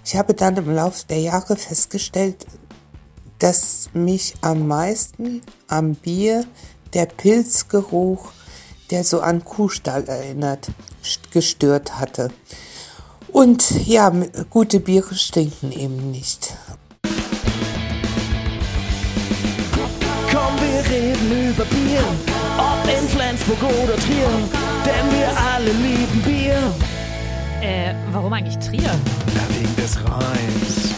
Ich habe dann im Laufe der Jahre festgestellt, dass mich am meisten am Bier der Pilzgeruch, der so an Kuhstall erinnert, gestört hatte. Und ja, gute Biere stinken eben nicht. Komm, wir reden über Bier, ob in Flensburg oder Trier, denn wir alle lieben Bier. Warum eigentlich Trier? Ja, wegen des Rheins.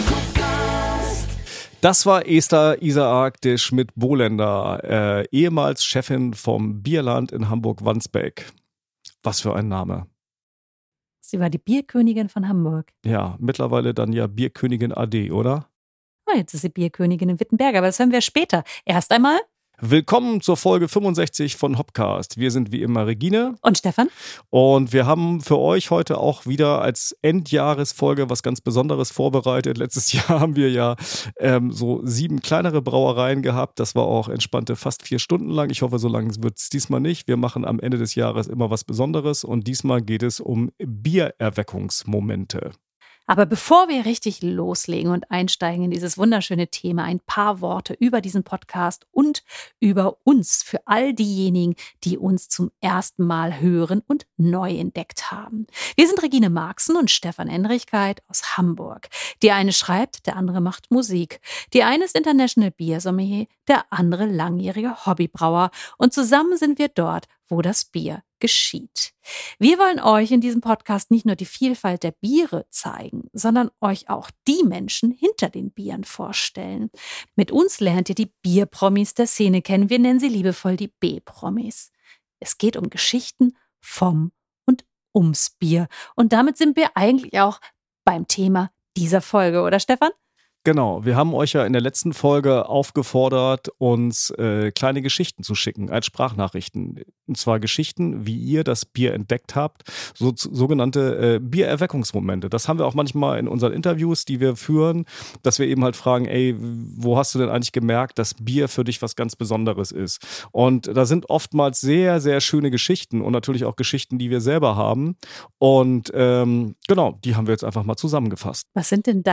Das war Esther Isaak de Schmidt-Bohlender, ehemals Chefin vom Bierland in Hamburg-Wandsbek. Was für ein Name. Sie war die Bierkönigin von Hamburg. Ja, mittlerweile dann ja Bierkönigin AD, oder? Oh, jetzt ist sie Bierkönigin in Wittenberg, aber das hören wir später. Erst einmal. Willkommen zur Folge 65 von Hopcast. Wir sind wie immer Regine. Und Stefan. Und wir haben für euch heute auch wieder als Endjahresfolge was ganz Besonderes vorbereitet. Letztes Jahr haben wir ja so 7 kleinere Brauereien gehabt. Das war auch entspannte fast 4 Stunden lang. Ich hoffe, so lang wird es diesmal nicht. Wir machen am Ende des Jahres immer was Besonderes. Und diesmal geht es um Biererweckungsmomente. Aber bevor wir richtig loslegen und einsteigen in dieses wunderschöne Thema, ein paar Worte über diesen Podcast und über uns für all diejenigen, die uns zum ersten Mal hören und neu entdeckt haben. Wir sind Regine Marxen und Stefan Endrichkeit aus Hamburg. Die eine schreibt, der andere macht Musik. Die eine ist International Beer Sommelier, der andere langjähriger Hobbybrauer. Und zusammen sind wir dort, wo das Bier geschieht. Wir wollen euch in diesem Podcast nicht nur die Vielfalt der Biere zeigen, sondern euch auch die Menschen hinter den Bieren vorstellen. Mit uns lernt ihr die Bierpromis der Szene kennen. Wir nennen sie liebevoll die B-Promis. Es geht um Geschichten vom und ums Bier. Und damit sind wir eigentlich auch beim Thema dieser Folge, oder Stefan? Genau, wir haben euch ja in der letzten Folge aufgefordert, uns kleine Geschichten zu schicken als Sprachnachrichten. Und zwar Geschichten, wie ihr das Bier entdeckt habt, sogenannte Biererweckungsmomente. Das haben wir auch manchmal in unseren Interviews, die wir führen, dass wir eben halt fragen, ey, wo hast du denn eigentlich gemerkt, dass Bier für dich was ganz Besonderes ist? Und da sind oftmals sehr, sehr schöne Geschichten und natürlich auch Geschichten, die wir selber haben. Und genau, die haben wir jetzt einfach mal zusammengefasst. Was sind denn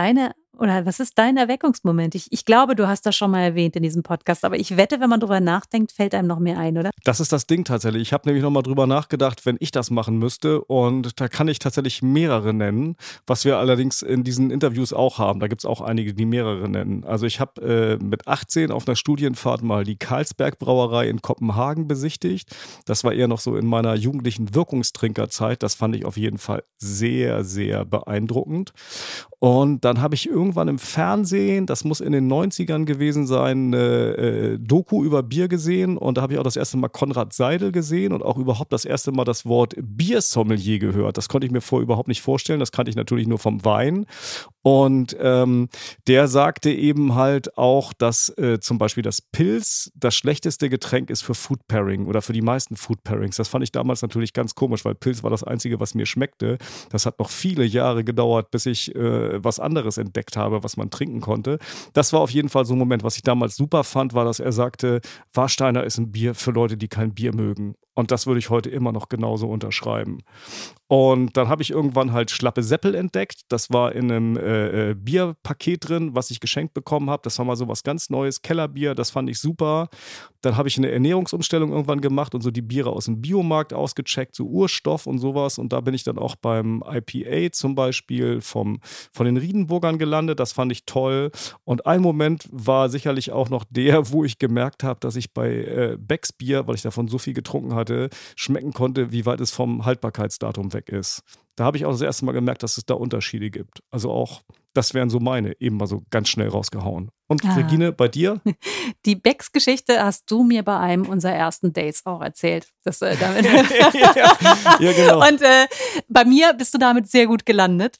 was ist dein Erweckungsmoment? Ich glaube, du hast das schon mal erwähnt in diesem Podcast, aber ich wette, wenn man drüber nachdenkt, fällt einem noch mehr ein, oder? Das ist das Ding tatsächlich. Ich habe nämlich nochmal drüber nachgedacht, wenn ich das machen müsste, und da kann ich tatsächlich mehrere nennen, was wir allerdings in diesen Interviews auch haben. Da gibt es auch einige, die mehrere nennen. Also ich habe mit 18 auf einer Studienfahrt mal die Carlsberg Brauerei in Kopenhagen besichtigt. Das war eher noch so in meiner jugendlichen Wirkungstrinkerzeit. Das fand ich auf jeden Fall sehr, sehr beeindruckend. Und dann habe ich irgendwann im Fernsehen, das muss in den 90ern gewesen sein, eine Doku über Bier gesehen. Und da habe ich auch das erste Mal Konrad Seidel gesehen und auch überhaupt das erste Mal das Wort Biersommelier gehört. Das konnte ich mir vorher überhaupt nicht vorstellen. Das kannte ich natürlich nur vom Wein. Und der sagte eben halt auch, dass zum Beispiel das Pils das schlechteste Getränk ist für Food Pairing oder für die meisten Food Pairings. Das fand ich damals natürlich ganz komisch, weil Pils war das Einzige, was mir schmeckte. Das hat noch viele Jahre gedauert, bis ich was anderes entdeckt habe, was man trinken konnte. Das war auf jeden Fall so ein Moment, was ich damals super fand, war, dass er sagte, Warsteiner ist ein Bier für Leute, die kein Bier mögen. Und das würde ich heute immer noch genauso unterschreiben. Und dann habe ich irgendwann halt Schlappe Seppel entdeckt. Das war in einem Bierpaket drin, was ich geschenkt bekommen habe. Das war mal so was ganz Neues, Kellerbier, das fand ich super. Dann habe ich eine Ernährungsumstellung irgendwann gemacht und so die Biere aus dem Biomarkt ausgecheckt, so Urstoff und sowas. Und da bin ich dann auch beim IPA zum Beispiel von den Riedenburgern gelandet. Das fand ich toll. Und ein Moment war sicherlich auch noch der, wo ich gemerkt habe, dass ich bei Becks Bier, weil ich davon so viel getrunken hatte, schmecken konnte, wie weit es vom Haltbarkeitsdatum weg ist. Da habe ich auch das erste Mal gemerkt, dass es da Unterschiede gibt. Also auch, das wären so meine, eben mal so ganz schnell rausgehauen. Und Regine, bei dir? Die Becks-Geschichte hast du mir bei einem unserer ersten Dates auch erzählt. Damit ja, genau. Und bei mir bist du damit sehr gut gelandet,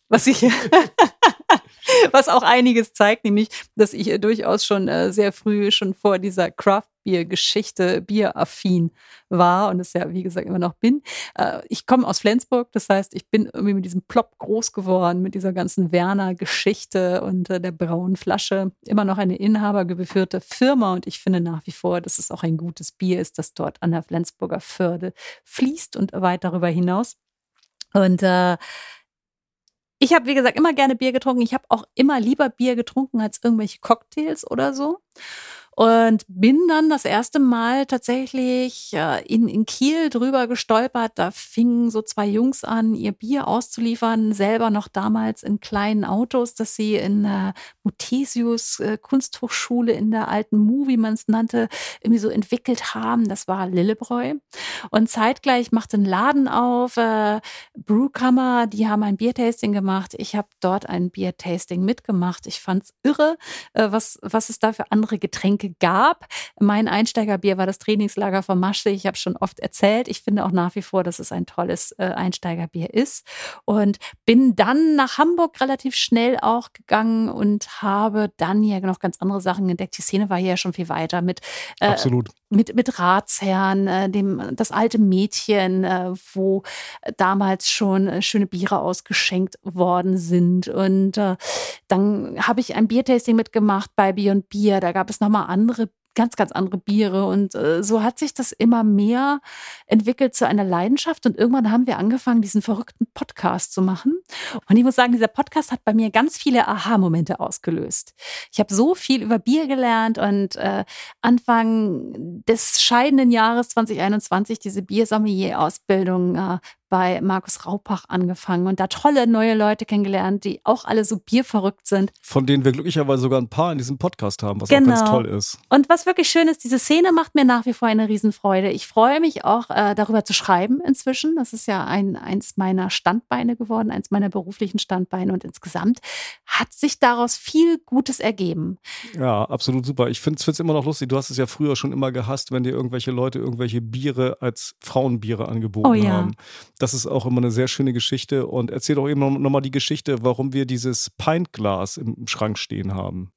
was auch einiges zeigt, nämlich, dass ich durchaus schon sehr früh schon vor dieser Craft-Bier-Geschichte bieraffin war und es ja, wie gesagt, immer noch bin. Ich komme aus Flensburg, das heißt, ich bin irgendwie mit diesem Plop groß geworden, mit dieser ganzen Werner-Geschichte und der braunen Flasche. Immer noch eine inhabergeführte Firma und ich finde nach wie vor, dass es auch ein gutes Bier ist, das dort an der Flensburger Förde fließt und weit darüber hinaus. Und Ich habe, wie gesagt, immer gerne Bier getrunken. Ich habe auch immer lieber Bier getrunken als irgendwelche Cocktails oder so. Und bin dann das erste Mal tatsächlich in Kiel drüber gestolpert. Da fingen so 2 Jungs an, ihr Bier auszuliefern, selber noch damals in kleinen Autos, das sie in der Muthesius Kunsthochschule in der alten Mu, wie man es nannte, irgendwie so entwickelt haben. Das war Lillebräu. Und zeitgleich machte ein Laden auf, Brewkammer, die haben ein Biertasting gemacht. Ich habe dort ein Biertasting mitgemacht. Ich fand's irre, was es da für andere Getränke gab. Mein Einsteigerbier war das Trainingslager von Masche. Ich habe schon oft erzählt. Ich finde auch nach wie vor, dass es ein tolles Einsteigerbier ist. Und bin dann nach Hamburg relativ schnell auch gegangen und habe dann hier noch ganz andere Sachen entdeckt. Die Szene war hier ja schon viel weiter mit Absolut. Mit Ratsherrn, das alte Mädchen, wo damals schon schöne Biere ausgeschenkt worden sind. Und dann habe ich ein Biertasting mitgemacht bei Beyond Bier. Da gab es nochmal andere, ganz, ganz andere Biere. Und so hat sich das immer mehr entwickelt zu einer Leidenschaft. Und irgendwann haben wir angefangen, diesen verrückten Podcast zu machen. Und ich muss sagen, dieser Podcast hat bei mir ganz viele Aha-Momente ausgelöst. Ich habe so viel über Bier gelernt und Anfang des scheidenden Jahres 2021 diese Biersommelier-Ausbildung bei Markus Raupach angefangen und da tolle neue Leute kennengelernt, die auch alle so bierverrückt sind. Von denen wir glücklicherweise sogar ein paar in diesem Podcast haben, was auch ganz toll ist. Und was wirklich schön ist, diese Szene macht mir nach wie vor eine Riesenfreude. Ich freue mich auch, darüber zu schreiben inzwischen. Das ist ja eins meiner Standbeine geworden, eins meiner beruflichen Standbeine. Und insgesamt hat sich daraus viel Gutes ergeben. Ja, absolut super. Ich finde es immer noch lustig. Du hast es ja früher schon immer gehasst, wenn dir irgendwelche Leute irgendwelche Biere als Frauenbiere angeboten haben. Das ist auch immer eine sehr schöne Geschichte. Und erzähl doch eben nochmal die Geschichte, warum wir dieses Pintglas im Schrank stehen haben.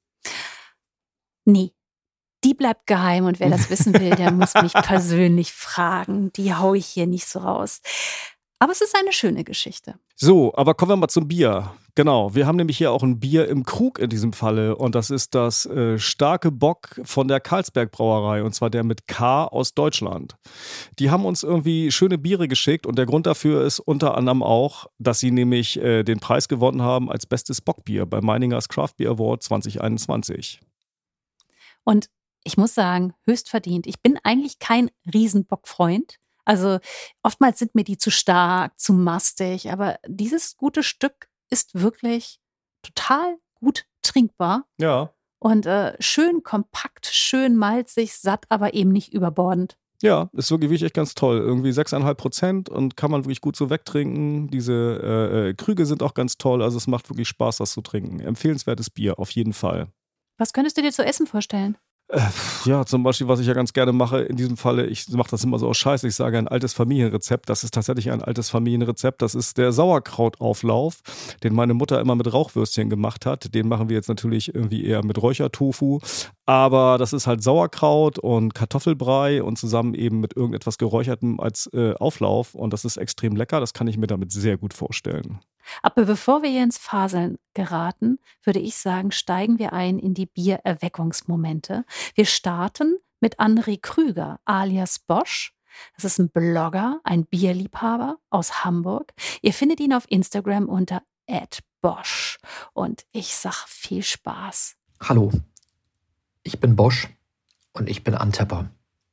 Nee, die bleibt geheim. Und wer das wissen will, der muss mich persönlich fragen. Die haue ich hier nicht so raus. Aber es ist eine schöne Geschichte. So, aber kommen wir mal zum Bier. Genau, wir haben nämlich hier auch ein Bier im Krug in diesem Falle und das ist das Starke Bock von der Carlsberg Brauerei und zwar der mit K aus Deutschland. Die haben uns irgendwie schöne Biere geschickt und der Grund dafür ist unter anderem auch, dass sie nämlich den Preis gewonnen haben als bestes Bockbier bei Meiningers Craft Beer Award 2021. Und ich muss sagen, höchst verdient. Ich bin eigentlich kein Riesenbockfreund. Also oftmals sind mir die zu stark, zu mastig, aber dieses gute Stück ist wirklich total gut trinkbar. Ja. Und schön kompakt, schön malzig, satt, aber eben nicht überbordend. Ja, ist wirklich echt ganz toll. Irgendwie 6,5% und kann man wirklich gut so wegtrinken. Diese Krüge sind auch ganz toll, also es macht wirklich Spaß, das zu trinken. Empfehlenswertes Bier, auf jeden Fall. Was könntest du dir zu essen vorstellen? Ja, zum Beispiel, was ich ja ganz gerne mache, in diesem Falle, ich mache das immer so aus Scheiß, ich sage ein altes Familienrezept, das ist tatsächlich ein altes Familienrezept, das ist der Sauerkrautauflauf, den meine Mutter immer mit Rauchwürstchen gemacht hat, den machen wir jetzt natürlich irgendwie eher mit Räuchertofu, aber das ist halt Sauerkraut und Kartoffelbrei und zusammen eben mit irgendetwas Geräuchertem als Auflauf und das ist extrem lecker, das kann ich mir damit sehr gut vorstellen. Aber bevor wir hier ins Faseln geraten, würde ich sagen, steigen wir ein in die Biererweckungsmomente. Wir starten mit André Krüger alias Bosch. Das ist ein Blogger, ein Bierliebhaber aus Hamburg. Ihr findet ihn auf Instagram unter @bosch. Und ich sag viel Spaß. Hallo, ich bin Bosch und ich bin Antepper.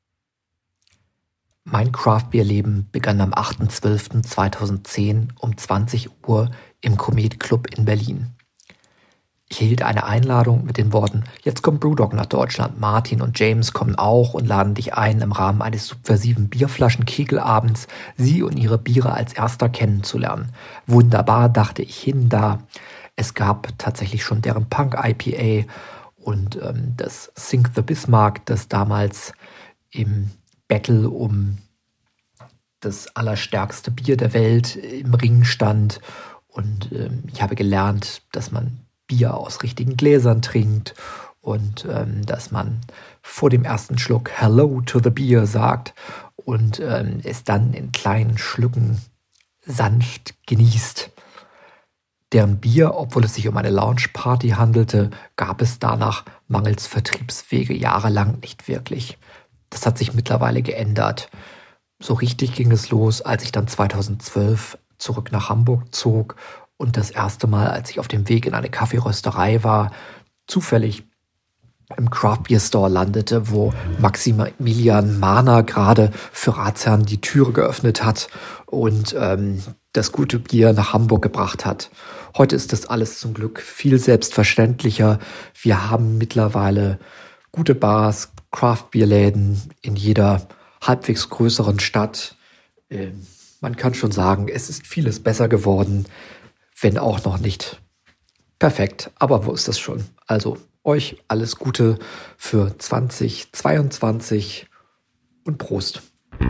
Mein Craft-Bier-Leben begann am 8.12.2010 um 20 Uhr im Komet Club in Berlin. Ich erhielt eine Einladung mit den Worten: Jetzt kommt Brewdog nach Deutschland, Martin und James kommen auch und laden dich ein, im Rahmen eines subversiven Bierflaschen-Kegelabends sie und ihre Biere als erster kennenzulernen. Wunderbar, dachte ich hin da. Es gab tatsächlich schon deren Punk-IPA und das Sink the Bismarck, das damals im Battle um das allerstärkste Bier der Welt im Ring stand. Und ich habe gelernt, dass man Bier aus richtigen Gläsern trinkt und dass man vor dem ersten Schluck Hello to the Beer sagt und es dann in kleinen Schlücken sanft genießt. Deren Bier, obwohl es sich um eine Lounge-Party handelte, gab es danach mangels Vertriebswege jahrelang nicht wirklich. Das hat sich mittlerweile geändert. So richtig ging es los, als ich dann 2012 zurück nach Hamburg zog und das erste Mal, als ich auf dem Weg in eine Kaffeerösterei war, zufällig im Craft Beer Store landete, wo Maximilian Mahner gerade für Ratsherrn die Türe geöffnet hat und das gute Bier nach Hamburg gebracht hat. Heute ist das alles zum Glück viel selbstverständlicher. Wir haben mittlerweile gute Bars, Craft-Bier-Läden in jeder halbwegs größeren Stadt. Man kann schon sagen, es ist vieles besser geworden, wenn auch noch nicht perfekt. Aber wo ist das schon? Also euch alles Gute für 2022 und Prost.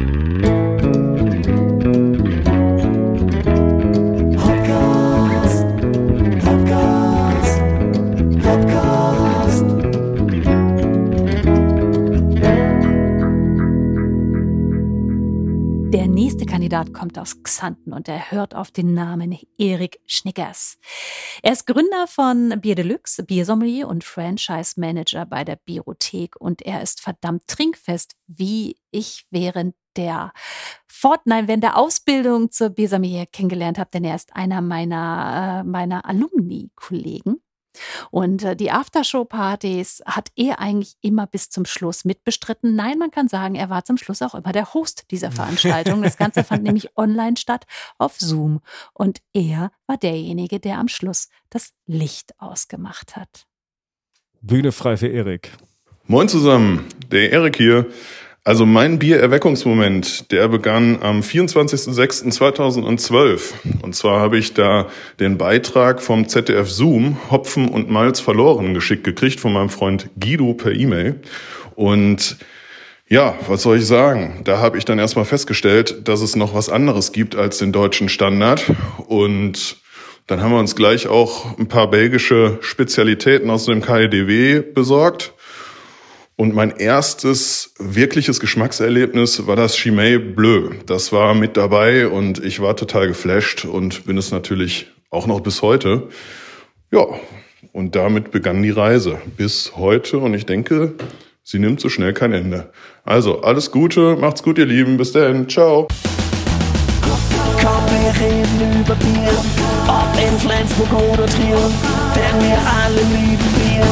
Der nächste Kandidat kommt aus Xanten und er hört auf den Namen Erik Schnickers. Er ist Gründer von Bier Deluxe, Biersommelier und Franchise-Manager bei der Bierothek und er ist verdammt trinkfest, wie ich während der Ausbildung zur Biersommelier kennengelernt habe, denn er ist einer meiner Alumni-Kollegen. Und die Aftershow-Partys hat er eigentlich immer bis zum Schluss mitbestritten. Nein, man kann sagen, er war zum Schluss auch immer der Host dieser Veranstaltung. Das Ganze fand nämlich online statt auf Zoom. Und er war derjenige, der am Schluss das Licht ausgemacht hat. Bühne frei für Erik. Moin zusammen, der Erik hier. Also mein Biererweckungsmoment, der begann am 24.06.2012. Und zwar habe ich da den Beitrag vom ZDF Zoom, Hopfen und Malz verloren, geschickt gekriegt von meinem Freund Guido per E-Mail. Und ja, was soll ich sagen? Da habe ich dann erstmal festgestellt, dass es noch was anderes gibt als den deutschen Standard. Und dann haben wir uns gleich auch ein paar belgische Spezialitäten aus dem KEDW besorgt. Und mein erstes wirkliches Geschmackserlebnis war das Chimay Bleu. Das war mit dabei und ich war total geflasht und bin es natürlich auch noch bis heute. Ja, und damit begann die Reise bis heute und ich denke, sie nimmt so schnell kein Ende. Also, alles Gute, macht's gut, ihr Lieben, bis dahin, ciao. Komm, wir reden über Bier, ob in Flensburg oder Trier, denn wir alle lieben Bier.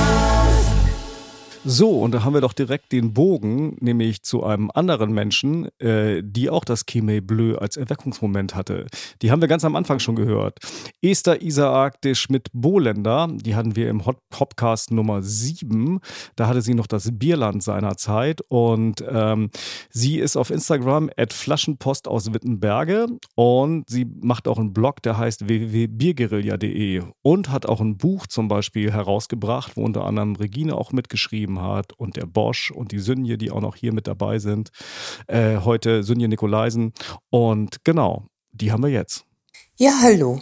So, und da haben wir doch direkt den Bogen, nämlich zu einem anderen Menschen, die auch das Chimay Bleu als Erweckungsmoment hatte. Die haben wir ganz am Anfang schon gehört. Esther Isaak de Schmidt-Bohlender, die hatten wir im Hopcast Nummer 7. Da hatte sie noch das Bierland seiner Zeit und sie ist auf Instagram @Flaschenpost aus Wittenberge und sie macht auch einen Blog, der heißt www.bierguerilla.de und hat auch ein Buch zum Beispiel herausgebracht, wo unter anderem Regine auch mitgeschrieben hat und der Bosch und die Sünje, die auch noch hier mit dabei sind. Heute Sünje Nikolaisen. Und genau, die haben wir jetzt. Ja, hallo.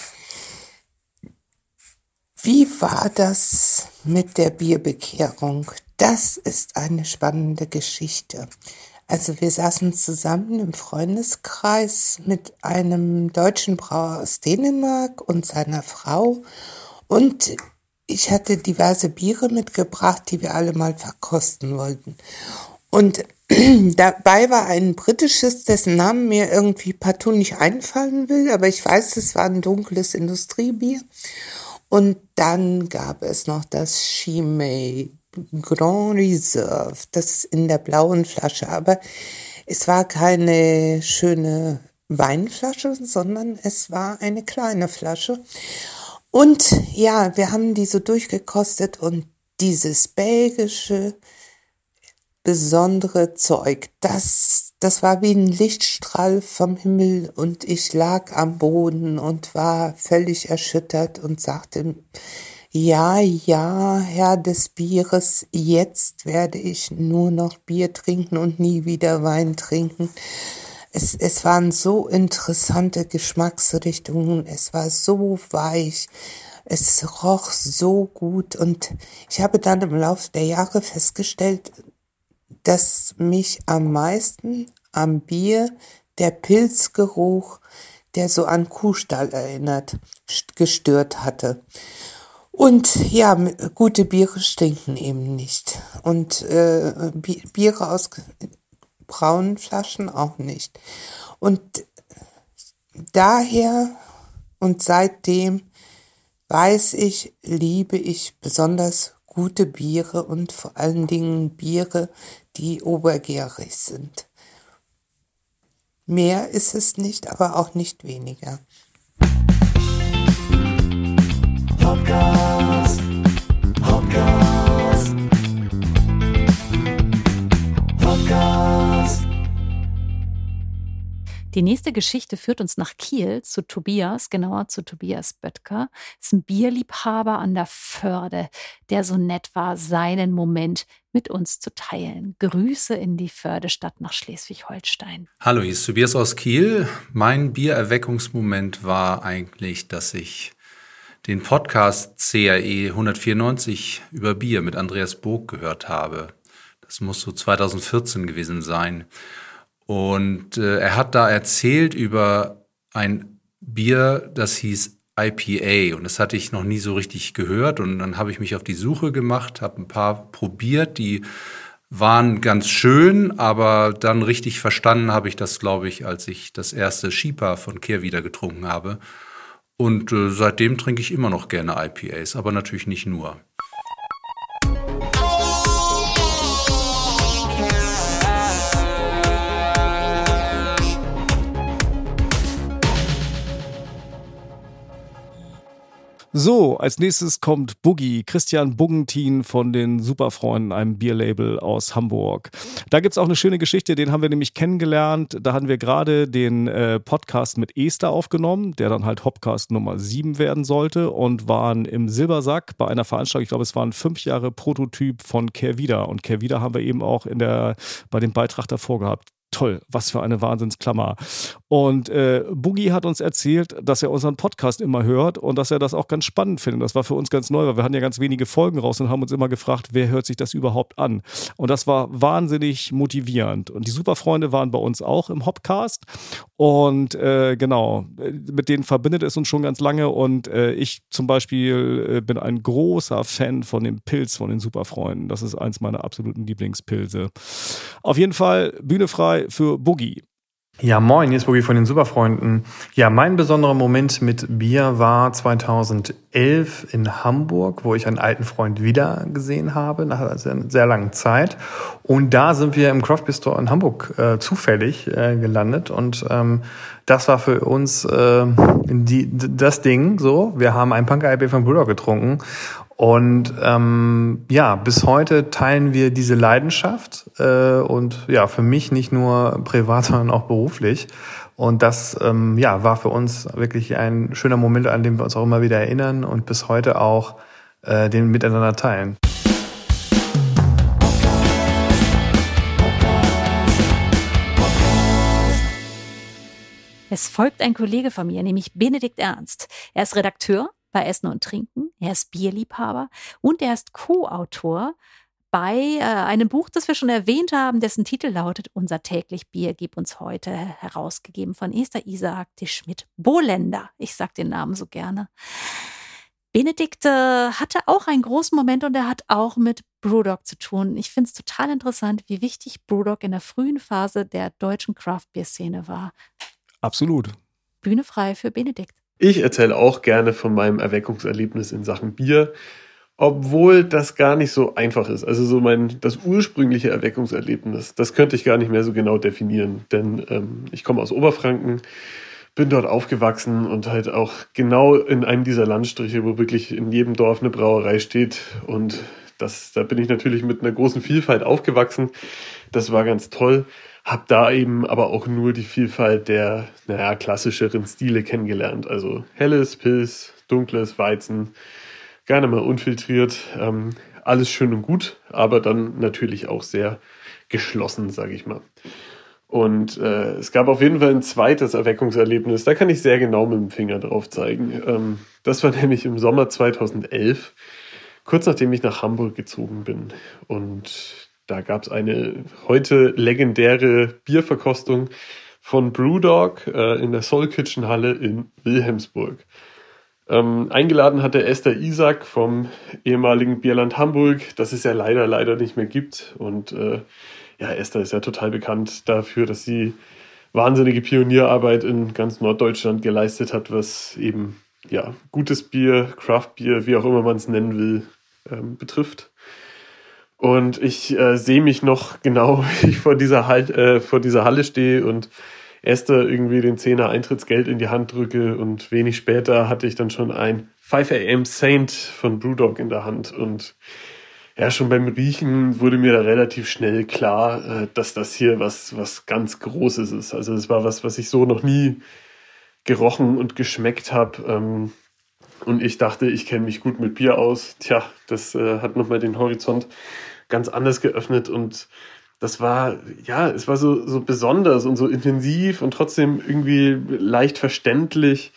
Wie war das mit der Bierbekehrung? Das ist eine spannende Geschichte. Also wir saßen zusammen im Freundeskreis mit einem deutschen Brauer aus Dänemark und seiner Frau und ich hatte diverse Biere mitgebracht, die wir alle mal verkosten wollten. Und dabei war ein britisches, dessen Namen mir irgendwie partout nicht einfallen will, aber ich weiß, es war ein dunkles Industriebier. Und dann gab es noch das Chimay Grand Reserve, das in der blauen Flasche. Aber es war keine schöne Weinflasche, sondern es war eine kleine Flasche. Und ja, wir haben die so durchgekostet und dieses belgische besondere Zeug, das war wie ein Lichtstrahl vom Himmel und ich lag am Boden und war völlig erschüttert und sagte, ja, Herr des Bieres, jetzt werde ich nur noch Bier trinken und nie wieder Wein trinken. Es waren so interessante Geschmacksrichtungen, es war so weich, es roch so gut und ich habe dann im Laufe der Jahre festgestellt, dass mich am meisten am Bier der Pilzgeruch, der so an Kuhstall erinnert, gestört hatte. Und ja, gute Biere stinken eben nicht und Biere aus braunen Flaschen auch nicht. Und daher Und seitdem liebe ich besonders gute Biere und vor allen Dingen Biere, die obergärig sind. Mehr ist es nicht, aber auch nicht weniger. Podcast. Die nächste Geschichte führt uns nach Kiel zu Tobias, genauer zu Tobias Böttger. Das ist ein Bierliebhaber an der Förde, der so nett war, seinen Moment mit uns zu teilen. Grüße in die Fördestadt nach Schleswig-Holstein. Hallo, hier ist Tobias aus Kiel. Mein Biererweckungsmoment war eigentlich, dass ich den Podcast CRE 194 über Bier mit Andreas Burg gehört habe. Das muss so 2014 gewesen sein. Und er hat da erzählt über ein Bier, das hieß IPA. Und das hatte ich noch nie so richtig gehört. Und dann habe ich mich auf die Suche gemacht, habe ein paar probiert. Die waren ganz schön, aber dann richtig verstanden habe ich das, glaube ich, als ich das erste Schieper von Kehrwieder getrunken habe. Und seitdem trinke ich immer noch gerne IPAs, aber natürlich nicht nur. So, als nächstes kommt Boogie, Christian Buggentin von den Superfreunden, einem Bierlabel aus Hamburg. Da gibt's auch eine schöne Geschichte, den haben wir nämlich kennengelernt. Da hatten wir gerade den Podcast mit Esther aufgenommen, der dann halt Hopcast Nummer 7 werden sollte und waren im Silbersack bei einer Veranstaltung, ich glaube es waren 5 Jahre Prototyp von Kehrwieder. Und Kehrwieder haben wir eben auch bei dem Beitrag davor gehabt. Toll, was für eine Wahnsinnsklammer. Und Boogie hat uns erzählt, dass er unseren Podcast immer hört und dass er das auch ganz spannend findet. Das war für uns ganz neu, weil wir hatten ja ganz wenige Folgen raus und haben uns immer gefragt, wer hört sich das überhaupt an? Und das war wahnsinnig motivierend. Und die Superfreunde waren bei uns auch im Hopcast. Und genau, mit denen verbindet es uns schon ganz lange. Und ich zum Beispiel bin ein großer Fan von dem Pilz von den Superfreunden. Das ist eins meiner absoluten Lieblingspilze. Auf jeden Fall Bühne frei für Boogie. Ja, moin, hier ist Boogie von den Superfreunden. Ja, mein besonderer Moment mit Bier war 2011 in Hamburg, wo ich einen alten Freund wieder gesehen habe, nach einer sehr langen Zeit. Und da sind wir im Craft Beer Store in Hamburg zufällig gelandet. Und das war für uns das Ding so. Wir haben ein Punk IPA von Brewdog getrunken. Und bis heute teilen wir diese Leidenschaft und ja, für mich nicht nur privat, sondern auch beruflich. Und das war für uns wirklich ein schöner Moment, an den wir uns auch immer wieder erinnern und bis heute auch den miteinander teilen. Es folgt ein Kollege von mir, nämlich Benedikt Ernst. Er ist Redakteur bei Essen und Trinken, er ist Bierliebhaber und er ist Co-Autor bei einem Buch, das wir schon erwähnt haben, dessen Titel lautet Unser täglich Bier, gib uns heute, herausgegeben von Esther Isaac de Schmidt-Bohlender. Ich sag den Namen so gerne. Benedikt hatte auch einen großen Moment und er hat auch mit Brewdog zu tun. Ich finde es total interessant, wie wichtig Brewdog in der frühen Phase der deutschen Craft-Bier-Szene war. Absolut. Bühne frei für Benedikt. Ich erzähle auch gerne von meinem Erweckungserlebnis in Sachen Bier, obwohl das gar nicht so einfach ist. Also so das ursprüngliche Erweckungserlebnis, das könnte ich gar nicht mehr so genau definieren, denn ich komme aus Oberfranken, bin dort aufgewachsen und halt auch genau in einem dieser Landstriche, wo wirklich in jedem Dorf eine Brauerei steht und da bin ich natürlich mit einer großen Vielfalt aufgewachsen. Das war ganz toll. Hab da eben aber auch nur die Vielfalt der, klassischeren Stile kennengelernt. Also helles, Pils, dunkles, Weizen, gerne mal unfiltriert. Alles schön und gut, aber dann natürlich auch sehr geschlossen, sage ich mal. Und es gab auf jeden Fall ein zweites Erweckungserlebnis. Da kann ich sehr genau mit dem Finger drauf zeigen. Das war nämlich im Sommer 2011, kurz nachdem ich nach Hamburg gezogen bin. Und da gab es eine heute legendäre Bierverkostung von Brewdog in der Soul Kitchen Halle in Wilhelmsburg. Eingeladen hatte Esther Isaac vom ehemaligen Bierland Hamburg, das es ja leider nicht mehr gibt. Und Esther ist ja total bekannt dafür, dass sie wahnsinnige Pionierarbeit in ganz Norddeutschland geleistet hat, was eben gutes Bier, Craft-Bier, wie auch immer man es nennen will, betrifft. Und ich sehe mich noch genau, wie ich vor dieser Halle stehe und erst da irgendwie den 10er Eintrittsgeld in die Hand drücke und wenig später hatte ich dann schon ein 5 AM Saint von Brewdog in der Hand. Und ja, schon beim Riechen wurde mir da relativ schnell klar, dass das hier was ganz Großes ist. Also es war was ich so noch nie gerochen und geschmeckt habe. Und ich dachte, ich kenne mich gut mit Bier aus. Tja, das hat nochmal den Horizont ganz anders geöffnet. Und das war, es war so besonders und so intensiv und trotzdem irgendwie leicht verständlich.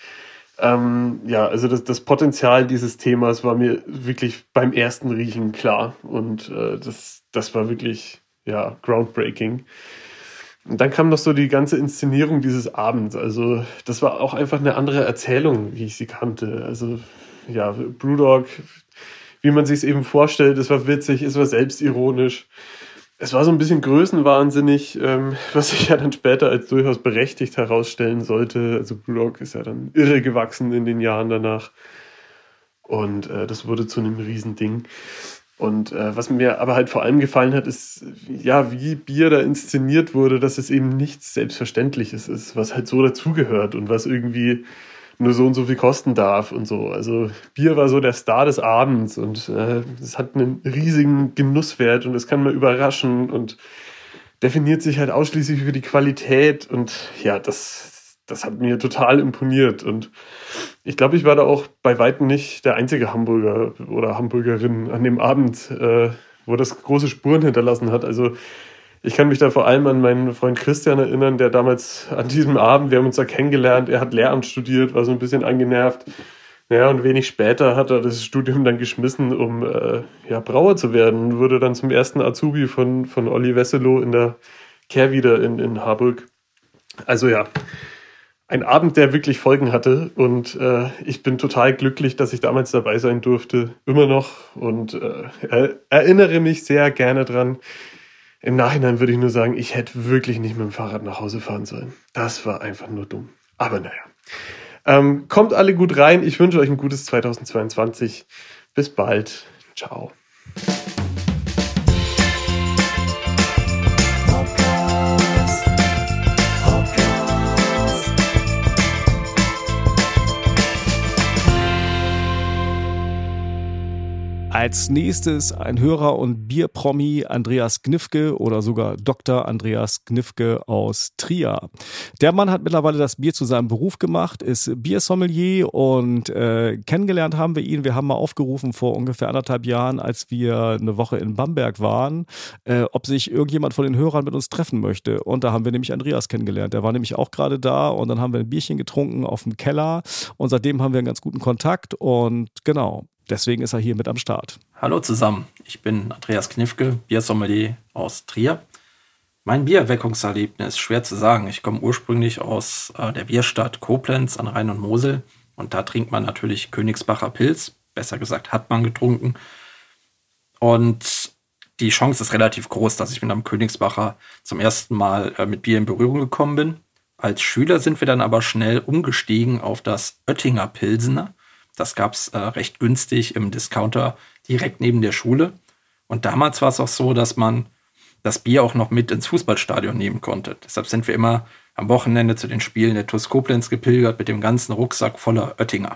Also das Potenzial dieses Themas war mir wirklich beim ersten Riechen klar. Und das war wirklich, groundbreaking. Und dann kam noch so die ganze Inszenierung dieses Abends. Also das war auch einfach eine andere Erzählung, wie ich sie kannte. Also Brewdog, wie man sich es eben vorstellt, es war witzig, es war selbstironisch. Es war so ein bisschen größenwahnsinnig, was sich ja dann später als durchaus berechtigt herausstellen sollte. Also Brewdog ist ja dann irre gewachsen in den Jahren danach. Und das wurde zu einem Riesending. Und was mir aber halt vor allem gefallen hat, ist, wie Bier da inszeniert wurde, dass es eben nichts Selbstverständliches ist, was halt so dazugehört und was irgendwie nur so und so viel kosten darf und so. Also Bier war so der Star des Abends und es hat einen riesigen Genusswert und es kann mal überraschen und definiert sich halt ausschließlich über die Qualität und das hat mir total imponiert und ich glaube, ich war da auch bei weitem nicht der einzige Hamburger oder Hamburgerin an dem Abend, wo das große Spuren hinterlassen hat. Also ich kann mich da vor allem an meinen Freund Christian erinnern, der damals an diesem Abend, wir haben uns da kennengelernt, er hat Lehramt studiert, war so ein bisschen angenervt. Ja, und wenig später hat er das Studium dann geschmissen, um Brauer zu werden. Wurde dann zum ersten Azubi von Olli Wesselow in der Kehrwieder in Harburg. Also ein Abend, der wirklich Folgen hatte und ich bin total glücklich, dass ich damals dabei sein durfte, immer noch und erinnere mich sehr gerne dran. Im Nachhinein würde ich nur sagen, ich hätte wirklich nicht mit dem Fahrrad nach Hause fahren sollen. Das war einfach nur dumm. Aber naja. Kommt alle gut rein. Ich wünsche euch ein gutes 2022. Bis bald. Ciao. Als nächstes ein Hörer und Bierpromi Andreas Gnifke oder sogar Dr. Andreas Gnifke aus Trier. Der Mann hat mittlerweile das Bier zu seinem Beruf gemacht, ist Biersommelier und kennengelernt haben wir ihn. Wir haben mal aufgerufen vor ungefähr 1,5 Jahren, als wir eine Woche in Bamberg waren, ob sich irgendjemand von den Hörern mit uns treffen möchte. Und da haben wir nämlich Andreas kennengelernt. Der war nämlich auch gerade da und dann haben wir ein Bierchen getrunken auf dem Keller und seitdem haben wir einen ganz guten Kontakt und genau. Deswegen ist er hier mit am Start. Hallo zusammen, ich bin Andreas Gnifke, Biersommelier aus Trier. Mein Biererweckungserlebnis, schwer zu sagen. Ich komme ursprünglich aus der Bierstadt Koblenz an Rhein und Mosel und da trinkt man natürlich Königsbacher Pils, besser gesagt hat man getrunken. Und die Chance ist relativ groß, dass ich mit einem Königsbacher zum ersten Mal mit Bier in Berührung gekommen bin. Als Schüler sind wir dann aber schnell umgestiegen auf das Oettinger Pilsener. Das gab es recht günstig im Discounter direkt neben der Schule. Und damals war es auch so, dass man das Bier auch noch mit ins Fußballstadion nehmen konnte. Deshalb sind wir immer am Wochenende zu den Spielen der TuS Koblenz gepilgert mit dem ganzen Rucksack voller Oettinger.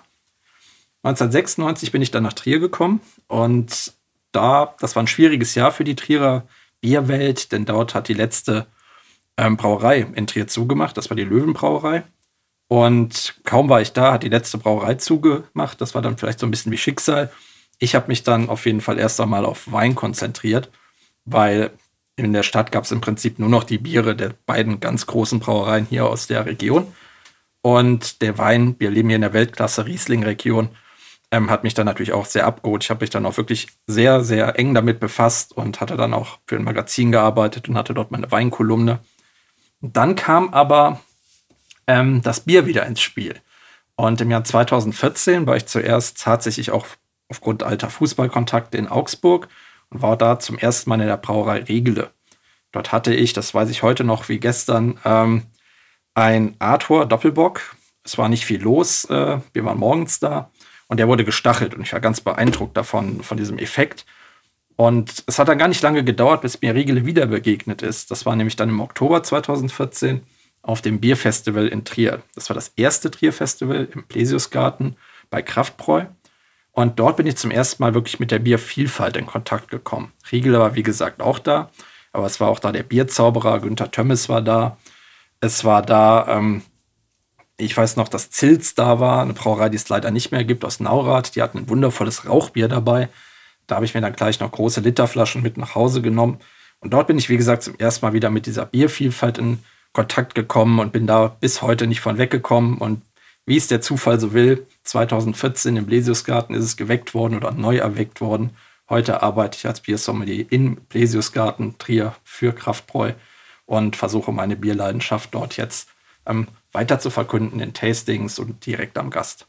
1996 bin ich dann nach Trier gekommen und das war ein schwieriges Jahr für die Trierer Bierwelt, denn dort hat die letzte Brauerei in Trier zugemacht. Das war die Löwenbrauerei. Und kaum war ich da, hat die letzte Brauerei zugemacht. Das war dann vielleicht so ein bisschen wie Schicksal. Ich habe mich dann auf jeden Fall erst einmal auf Wein konzentriert, weil in der Stadt gab es im Prinzip nur noch die Biere der beiden ganz großen Brauereien hier aus der Region. Und der Wein, wir leben hier in der Weltklasse Riesling-Region, hat mich dann natürlich auch sehr abgeholt. Ich habe mich dann auch wirklich sehr, sehr eng damit befasst und hatte dann auch für ein Magazin gearbeitet und hatte dort meine Weinkolumne. Und dann kam aber das Bier wieder ins Spiel. Und im Jahr 2014 war ich zuerst tatsächlich auch aufgrund alter Fußballkontakte in Augsburg und war da zum ersten Mal in der Brauerei Riegele. Dort hatte ich, das weiß ich heute noch wie gestern, ein Arthur Doppelbock. Es war nicht viel los, wir waren morgens da und der wurde gestachelt und ich war ganz beeindruckt davon, von diesem Effekt. Und es hat dann gar nicht lange gedauert, bis mir Riegele wieder begegnet ist. Das war nämlich dann im Oktober 2014 auf dem Bierfestival in Trier. Das war das erste Trier-Festival im Plesiusgarten bei Kraftbräu. Und dort bin ich zum ersten Mal wirklich mit der Biervielfalt in Kontakt gekommen. Riegele war, wie gesagt, auch da. Aber es war auch da der Bierzauberer, Günther Tömmes war da. Es war da, ich weiß noch, dass Zilz da war, eine Brauerei, die es leider nicht mehr gibt, aus Naurath. Die hatten ein wundervolles Rauchbier dabei. Da habe ich mir dann gleich noch große Literflaschen mit nach Hause genommen. Und dort bin ich, wie gesagt, zum ersten Mal wieder mit dieser Biervielfalt in Kontakt gekommen und bin da bis heute nicht von weggekommen. Und wie es der Zufall so will, 2014 im Blesiusgarten ist es geweckt worden oder neu erweckt worden. Heute arbeite ich als Biersommelier in Blesiusgarten Trier für Kraftbräu und versuche meine Bierleidenschaft dort jetzt weiter zu verkünden in Tastings und direkt am Gast.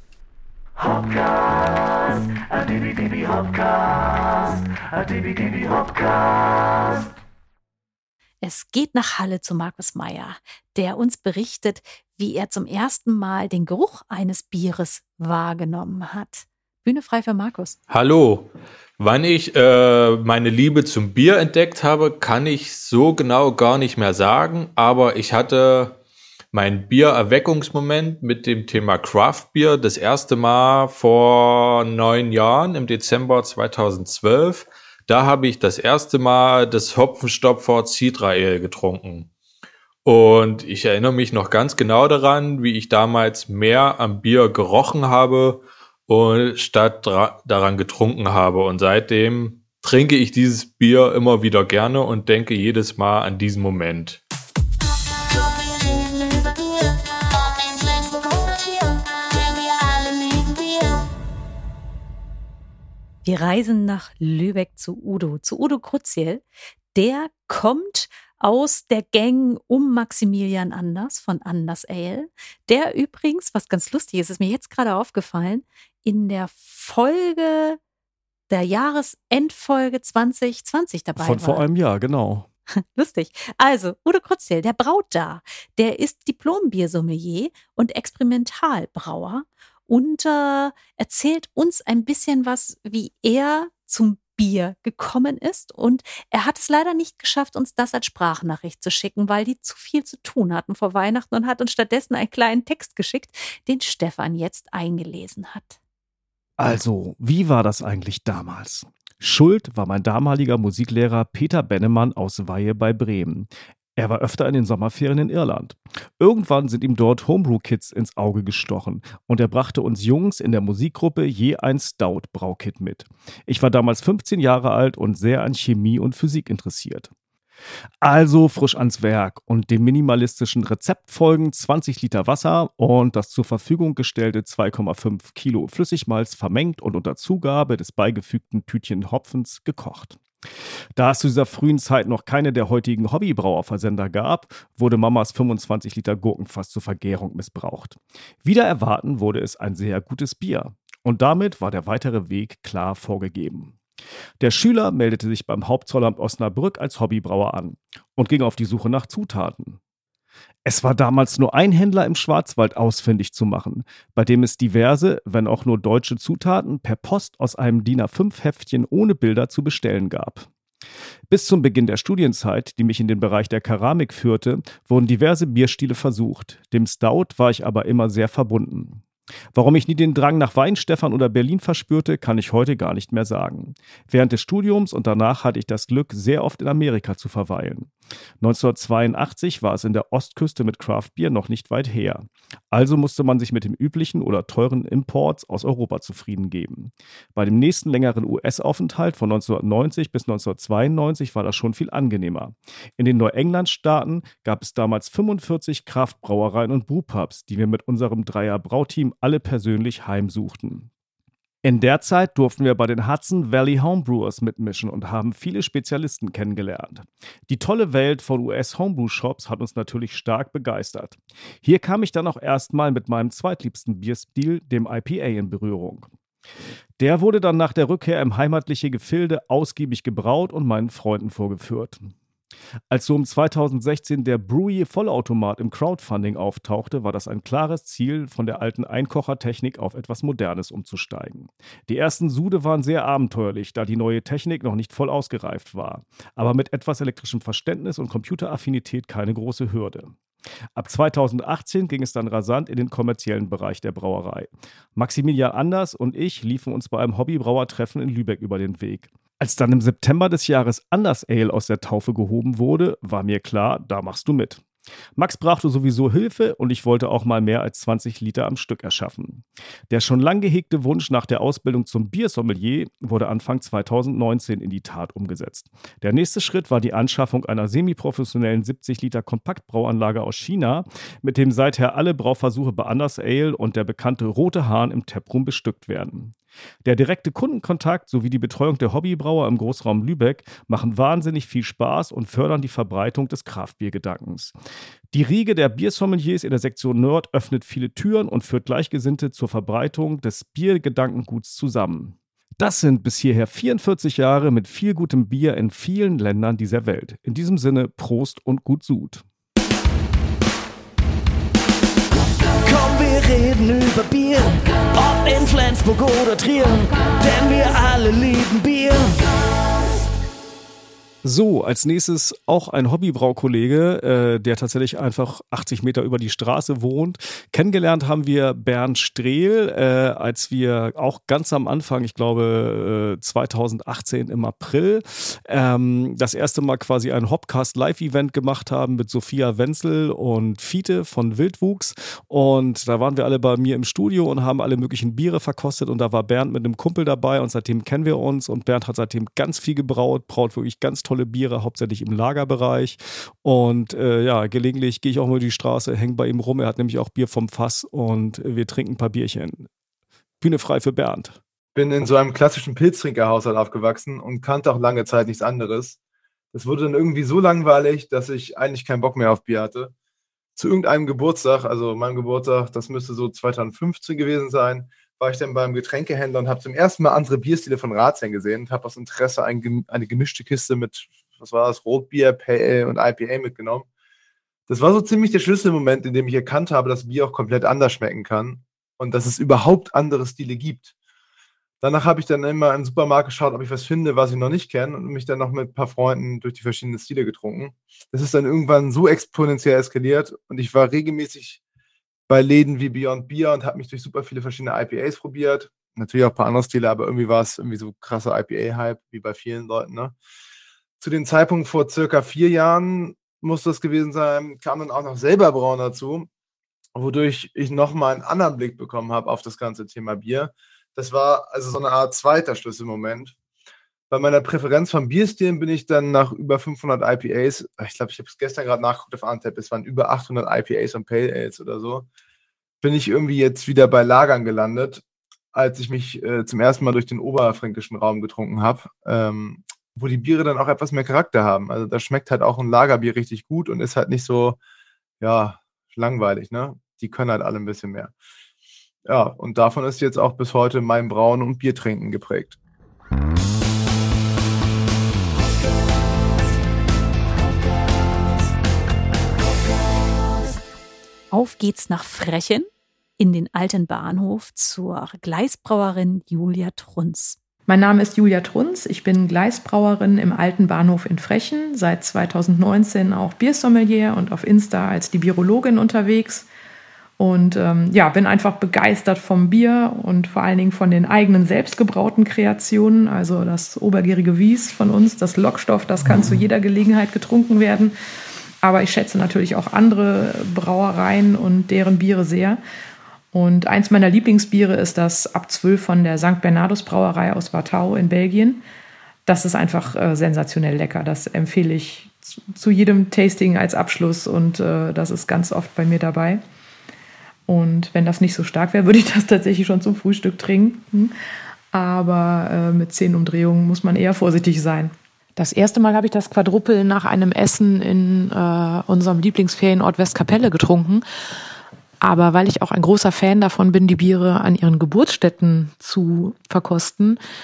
Hopcast, a DB Hopcast, a DB Hopcast. Es geht nach Halle zu Markus Meyer, der uns berichtet, wie er zum ersten Mal den Geruch eines Bieres wahrgenommen hat. Bühne frei für Markus. Hallo. Wann ich meine Liebe zum Bier entdeckt habe, kann ich so genau gar nicht mehr sagen, aber ich hatte meinen Biererweckungsmoment mit dem Thema Craft Beer das erste Mal vor 9 Jahren, im Dezember 2012. Da habe ich das erste Mal das Hopfenstopfer Cidra Ale getrunken. Und ich erinnere mich noch ganz genau daran, wie ich damals mehr am Bier gerochen habe und statt daran getrunken habe. Und seitdem trinke ich dieses Bier immer wieder gerne und denke jedes Mal an diesen Moment. Wir reisen nach Lübeck zu Udo Krutziel. Der kommt aus der Gang um Maximilian Anders von Anders Ale. Der übrigens, was ganz lustig ist mir jetzt gerade aufgefallen, in der Folge, der Jahresendfolge 2020 dabei war. Von vor einem Jahr, genau. Lustig. Also, Udo Krutziel, der braut da. Der ist Diplom-Biersommelier und Experimentalbrauer und erzählt uns ein bisschen was, wie er zum Bier gekommen ist. Und er hat es leider nicht geschafft, uns das als Sprachnachricht zu schicken, weil die zu viel zu tun hatten vor Weihnachten und hat uns stattdessen einen kleinen Text geschickt, den Stefan jetzt eingelesen hat. Also, wie war das eigentlich damals? Schuld war mein damaliger Musiklehrer Peter Bennemann aus Weihe bei Bremen. Er war öfter in den Sommerferien in Irland. Irgendwann sind ihm dort Homebrew-Kits ins Auge gestochen und er brachte uns Jungs in der Musikgruppe je ein Stout-Braukit mit. Ich war damals 15 Jahre alt und sehr an Chemie und Physik interessiert. Also frisch ans Werk und dem minimalistischen Rezept folgen 20 Liter Wasser und das zur Verfügung gestellte 2,5 Kilo Flüssigmalz vermengt und unter Zugabe des beigefügten Tütchen Hopfens gekocht. Da es zu dieser frühen Zeit noch keine der heutigen Hobbybrauerversender gab, wurde Mamas 25 Liter Gurkenfass zur Vergärung missbraucht. Wider Erwarten wurde es ein sehr gutes Bier. Und damit war der weitere Weg klar vorgegeben. Der Schüler meldete sich beim Hauptzollamt Osnabrück als Hobbybrauer an und ging auf die Suche nach Zutaten. Es war damals nur ein Händler im Schwarzwald ausfindig zu machen, bei dem es diverse, wenn auch nur deutsche Zutaten per Post aus einem DIN A5-Heftchen ohne Bilder zu bestellen gab. Bis zum Beginn der Studienzeit, die mich in den Bereich der Keramik führte, wurden diverse Bierstile versucht. Dem Stout war ich aber immer sehr verbunden. Warum ich nie den Drang nach Weinstefan oder Berlin verspürte, kann ich heute gar nicht mehr sagen. Während des Studiums und danach hatte ich das Glück, sehr oft in Amerika zu verweilen. 1982 war es in der Ostküste mit Craft Beer noch nicht weit her. Also musste man sich mit dem üblichen oder teuren Imports aus Europa zufrieden geben. Bei dem nächsten längeren US-Aufenthalt von 1990 bis 1992 war das schon viel angenehmer. In den Neuengland-Staaten gab es damals 45 Kraftbrauereien und Brewpubs, die wir mit unserem Dreier-Brauteam alle persönlich heimsuchten. In der Zeit durften wir bei den Hudson Valley Homebrewers mitmischen und haben viele Spezialisten kennengelernt. Die tolle Welt von US-Homebrew-Shops hat uns natürlich stark begeistert. Hier kam ich dann auch erstmal mit meinem zweitliebsten Bierstil, dem IPA, in Berührung. Der wurde dann nach der Rückkehr im heimatliche Gefilde ausgiebig gebraut und meinen Freunden vorgeführt. Als so um 2016 der Brewie-Vollautomat im Crowdfunding auftauchte, war das ein klares Ziel, von der alten Einkochertechnik auf etwas Modernes umzusteigen. Die ersten Sude waren sehr abenteuerlich, da die neue Technik noch nicht voll ausgereift war, aber mit etwas elektrischem Verständnis und Computeraffinität keine große Hürde. Ab 2018 ging es dann rasant in den kommerziellen Bereich der Brauerei. Maximilian Anders und ich liefen uns bei einem Hobbybrauertreffen in Lübeck über den Weg. Als dann im September des Jahres Anders Ale aus der Taufe gehoben wurde, war mir klar, da machst du mit. Max brachte sowieso Hilfe und ich wollte auch mal mehr als 20 Liter am Stück erschaffen. Der schon lang gehegte Wunsch nach der Ausbildung zum Biersommelier wurde Anfang 2019 in die Tat umgesetzt. Der nächste Schritt war die Anschaffung einer semiprofessionellen 70 Liter Kompaktbrauanlage aus China, mit dem seither alle Brauversuche bei Anders Ale und der bekannte Rote Hahn im Taproom bestückt werden. Der direkte Kundenkontakt sowie die Betreuung der Hobbybrauer im Großraum Lübeck machen wahnsinnig viel Spaß und fördern die Verbreitung des Craftbiergedankens. Die Riege der Biersommeliers in der Sektion Nord öffnet viele Türen und führt Gleichgesinnte zur Verbreitung des Biergedankenguts zusammen. Das sind bis hierher 44 Jahre mit viel gutem Bier in vielen Ländern dieser Welt. In diesem Sinne Prost und gut Sud. Komm, wir reden über Bier, ob in Flensburg oder Trier, denn wir alle lieben Bier. So, als nächstes auch ein Hobbybraukollege, der tatsächlich einfach 80 Meter über die Straße wohnt. Kennengelernt haben wir Bernd Strehl, als wir auch ganz am Anfang, ich glaube 2018 im April, das erste Mal quasi ein Hopcast Live-Event gemacht haben mit Sophia Wenzel und Fiete von Wildwuchs. Und da waren wir alle bei mir im Studio und haben alle möglichen Biere verkostet. Und da war Bernd mit einem Kumpel dabei und seitdem kennen wir uns. Und Bernd hat seitdem ganz viel gebraut, braut wirklich ganz tolle Biere, hauptsächlich im Lagerbereich. Und gelegentlich gehe ich auch mal die Straße, hänge bei ihm rum. Er hat nämlich auch Bier vom Fass und wir trinken ein paar Bierchen. Bühne frei für Bernd. Bin in so einem klassischen Pilztrinkerhaushalt aufgewachsen und kannte auch lange Zeit nichts anderes. Das wurde dann irgendwie so langweilig, dass ich eigentlich keinen Bock mehr auf Bier hatte. Zu irgendeinem Geburtstag, also meinem Geburtstag, das müsste so 2015 gewesen sein, war ich dann beim Getränkehändler und habe zum ersten Mal andere Bierstile von Ratsherrn gesehen und habe aus Interesse eine gemischte Kiste mit, was war das, Rotbier, Pale Ale und IPA mitgenommen. Das war so ziemlich der Schlüsselmoment, in dem ich erkannt habe, dass Bier auch komplett anders schmecken kann und dass es überhaupt andere Stile gibt. Danach habe ich dann immer im Supermarkt geschaut, ob ich was finde, was ich noch nicht kenne und mich dann noch mit ein paar Freunden durch die verschiedenen Stile getrunken. Das ist dann irgendwann so exponentiell eskaliert und ich war regelmäßig bei Läden wie Beyond Beer und habe mich durch super viele verschiedene IPAs probiert. Natürlich auch ein paar andere Stile, aber irgendwie war es irgendwie so krasser IPA-Hype, wie bei vielen Leuten. Ne? Zu dem Zeitpunkt vor circa 4 Jahren muss das gewesen sein, kam dann auch noch selber Brauen dazu, wodurch ich nochmal einen anderen Blick bekommen habe auf das ganze Thema Bier. Das war also so eine Art zweiter Schlüsselmoment. Bei meiner Präferenz von Bierstilen bin ich dann nach über 500 IPAs, ich glaube, ich habe es gestern gerade nachgeguckt auf Antep, es waren über 800 IPAs und Pale Ales oder so, bin ich irgendwie jetzt wieder bei Lagern gelandet, als ich mich zum ersten Mal durch den oberfränkischen Raum getrunken habe, wo die Biere dann auch etwas mehr Charakter haben. Also da schmeckt halt auch ein Lagerbier richtig gut und ist halt nicht so, ja, langweilig, ne? Die können halt alle ein bisschen mehr. Ja, und davon ist jetzt auch bis heute mein Brauen und Biertrinken geprägt. Auf geht's nach Frechen in den alten Bahnhof zur Gleisbrauerin Julia Trunz. Mein Name ist Julia Trunz, ich bin Gleisbrauerin im alten Bahnhof in Frechen, seit 2019 auch Biersommelier und auf Insta als die Bierologin unterwegs. Und bin einfach begeistert vom Bier und vor allen Dingen von den eigenen selbstgebrauten Kreationen. Also das obergärige Wies von uns, das Lockstoff, das kann zu jeder Gelegenheit getrunken werden. Aber ich schätze natürlich auch andere Brauereien und deren Biere sehr. Und eins meiner Lieblingsbiere ist das Ab 12 von der St. Bernardus Brauerei aus Wartau in Belgien. Das ist einfach sensationell lecker. Das empfehle ich zu jedem Tasting als Abschluss und das ist ganz oft bei mir dabei. Und wenn das nicht so stark wäre, würde ich das tatsächlich schon zum Frühstück trinken. Aber mit 10 Umdrehungen muss man eher vorsichtig sein. Das erste Mal habe ich das Quadruppel nach einem Essen in unserem Lieblingsferienort Westkapelle getrunken. Aber weil ich auch ein großer Fan davon bin, die Biere an ihren Geburtsstätten zu verkosten,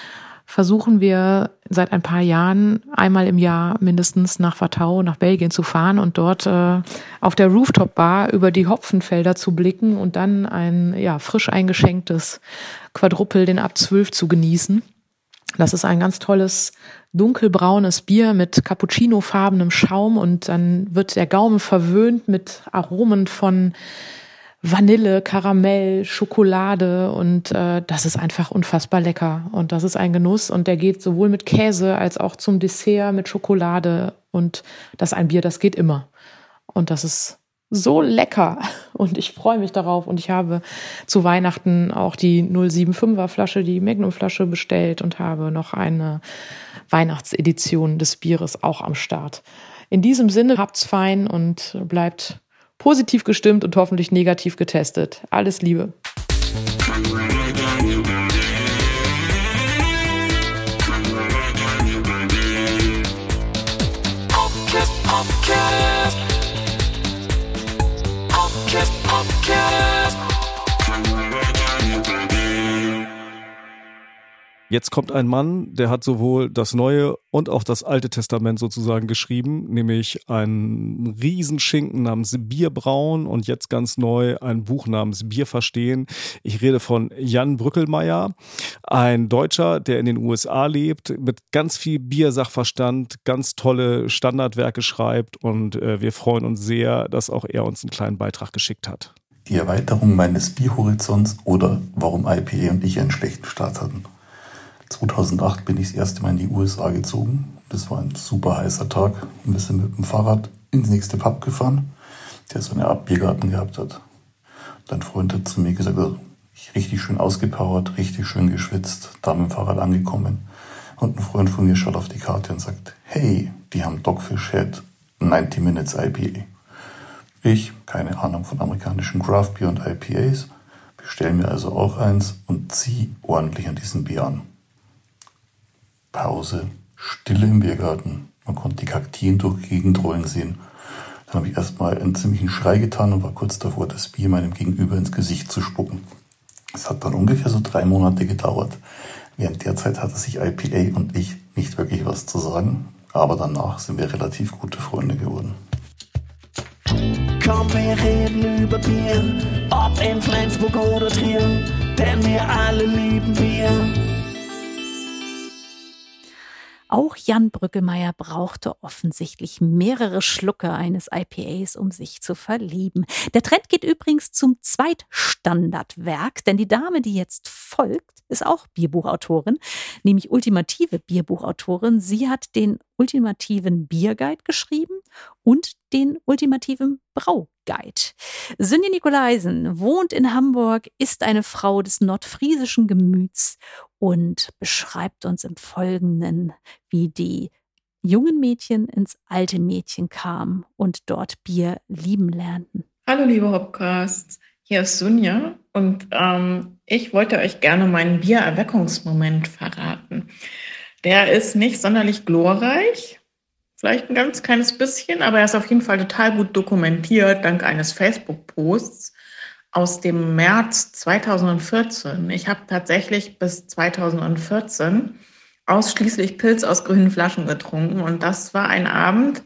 versuchen wir seit ein paar Jahren einmal im Jahr mindestens nach Wartau, nach Belgien zu fahren und dort auf der Rooftop-Bar über die Hopfenfelder zu blicken und dann ein frisch eingeschenktes Quadruppel, den Abt 12, zu genießen. Das ist ein ganz tolles dunkelbraunes Bier mit cappuccinofarbenem Schaum und dann wird der Gaumen verwöhnt mit Aromen von Vanille, Karamell, Schokolade und das ist einfach unfassbar lecker und das ist ein Genuss und der geht sowohl mit Käse als auch zum Dessert mit Schokolade und das ist ein Bier, das geht immer und das ist so lecker und ich freue mich darauf und ich habe zu Weihnachten auch die 075er Flasche, die Magnum-Flasche bestellt und habe noch eine Weihnachtsedition des Bieres auch am Start. In diesem Sinne, habt's fein und bleibt positiv gestimmt und hoffentlich negativ getestet. Alles Liebe. Jetzt kommt ein Mann, der hat sowohl das Neue und auch das Alte Testament sozusagen geschrieben, nämlich einen Riesenschinken namens Bierbrauen und jetzt ganz neu ein Buch namens Bier verstehen. Ich rede von Jan Brückelmeier, ein Deutscher, der in den USA lebt, mit ganz viel Biersachverstand, ganz tolle Standardwerke schreibt und wir freuen uns sehr, dass auch er uns einen kleinen Beitrag geschickt hat. Die Erweiterung meines Bierhorizonts oder warum IPA und ich einen schlechten Start hatten. 2008 bin ich das erste Mal in die USA gezogen. Das war ein super heißer Tag. Wir sind mit dem Fahrrad ins nächste Pub gefahren, der so eine Art Biergarten gehabt hat. Und ein Freund hat zu mir gesagt, ich richtig schön ausgepowert, richtig schön geschwitzt, da mit dem Fahrrad angekommen. Und ein Freund von mir schaut auf die Karte und sagt, hey, die haben Dogfish Head 90 Minutes IPA. Ich, keine Ahnung von amerikanischen Craft Beer und IPAs, bestelle mir also auch eins und ziehe ordentlich an diesem Bier an. Pause, Stille im Biergarten. Man konnte die Kakteen durch die Gegend rollen sehen. Dann habe ich erstmal einen ziemlichen Schrei getan und war kurz davor, das Bier meinem Gegenüber ins Gesicht zu spucken. Es hat dann ungefähr so 3 Monate gedauert. Während der Zeit hatte sich IPA und ich nicht wirklich was zu sagen, aber danach sind wir relativ gute Freunde geworden. Komm, wir reden über Bier, ob in Flensburg oder Trier, denn wir alle lieben Bier. Auch Jan Brückelmeier brauchte offensichtlich mehrere Schlucke eines IPAs, um sich zu verlieben. Der Trend geht übrigens zum Zweitstandardwerk, denn die Dame, die jetzt folgt, ist auch Bierbuchautorin, nämlich ultimative Bierbuchautorin. Sie hat den ultimativen Bierguide geschrieben und den ultimativen Brauguide. Sünje Nikolaisen wohnt in Hamburg, ist eine Frau des nordfriesischen Gemüts und beschreibt uns im Folgenden, wie die jungen Mädchen ins alte Mädchen kamen und dort Bier lieben lernten. Hallo liebe Hopcasts, hier ist Sünje und ich wollte euch gerne meinen Biererweckungsmoment verraten. Der ist nicht sonderlich glorreich, vielleicht ein ganz kleines bisschen, aber er ist auf jeden Fall total gut dokumentiert, dank eines Facebook-Posts aus dem März 2014. Ich habe tatsächlich bis 2014 ausschließlich Pils aus grünen Flaschen getrunken und das war ein Abend,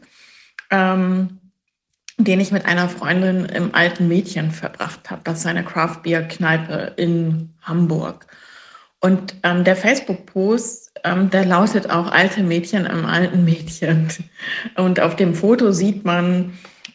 den ich mit einer Freundin im Alten Mädchen verbracht habe. Das ist eine Craft-Bier-Kneipe in Hamburg. Und der Facebook-Post, der lautet auch Alte Mädchen im Alten Mädchen. Und auf dem Foto sieht man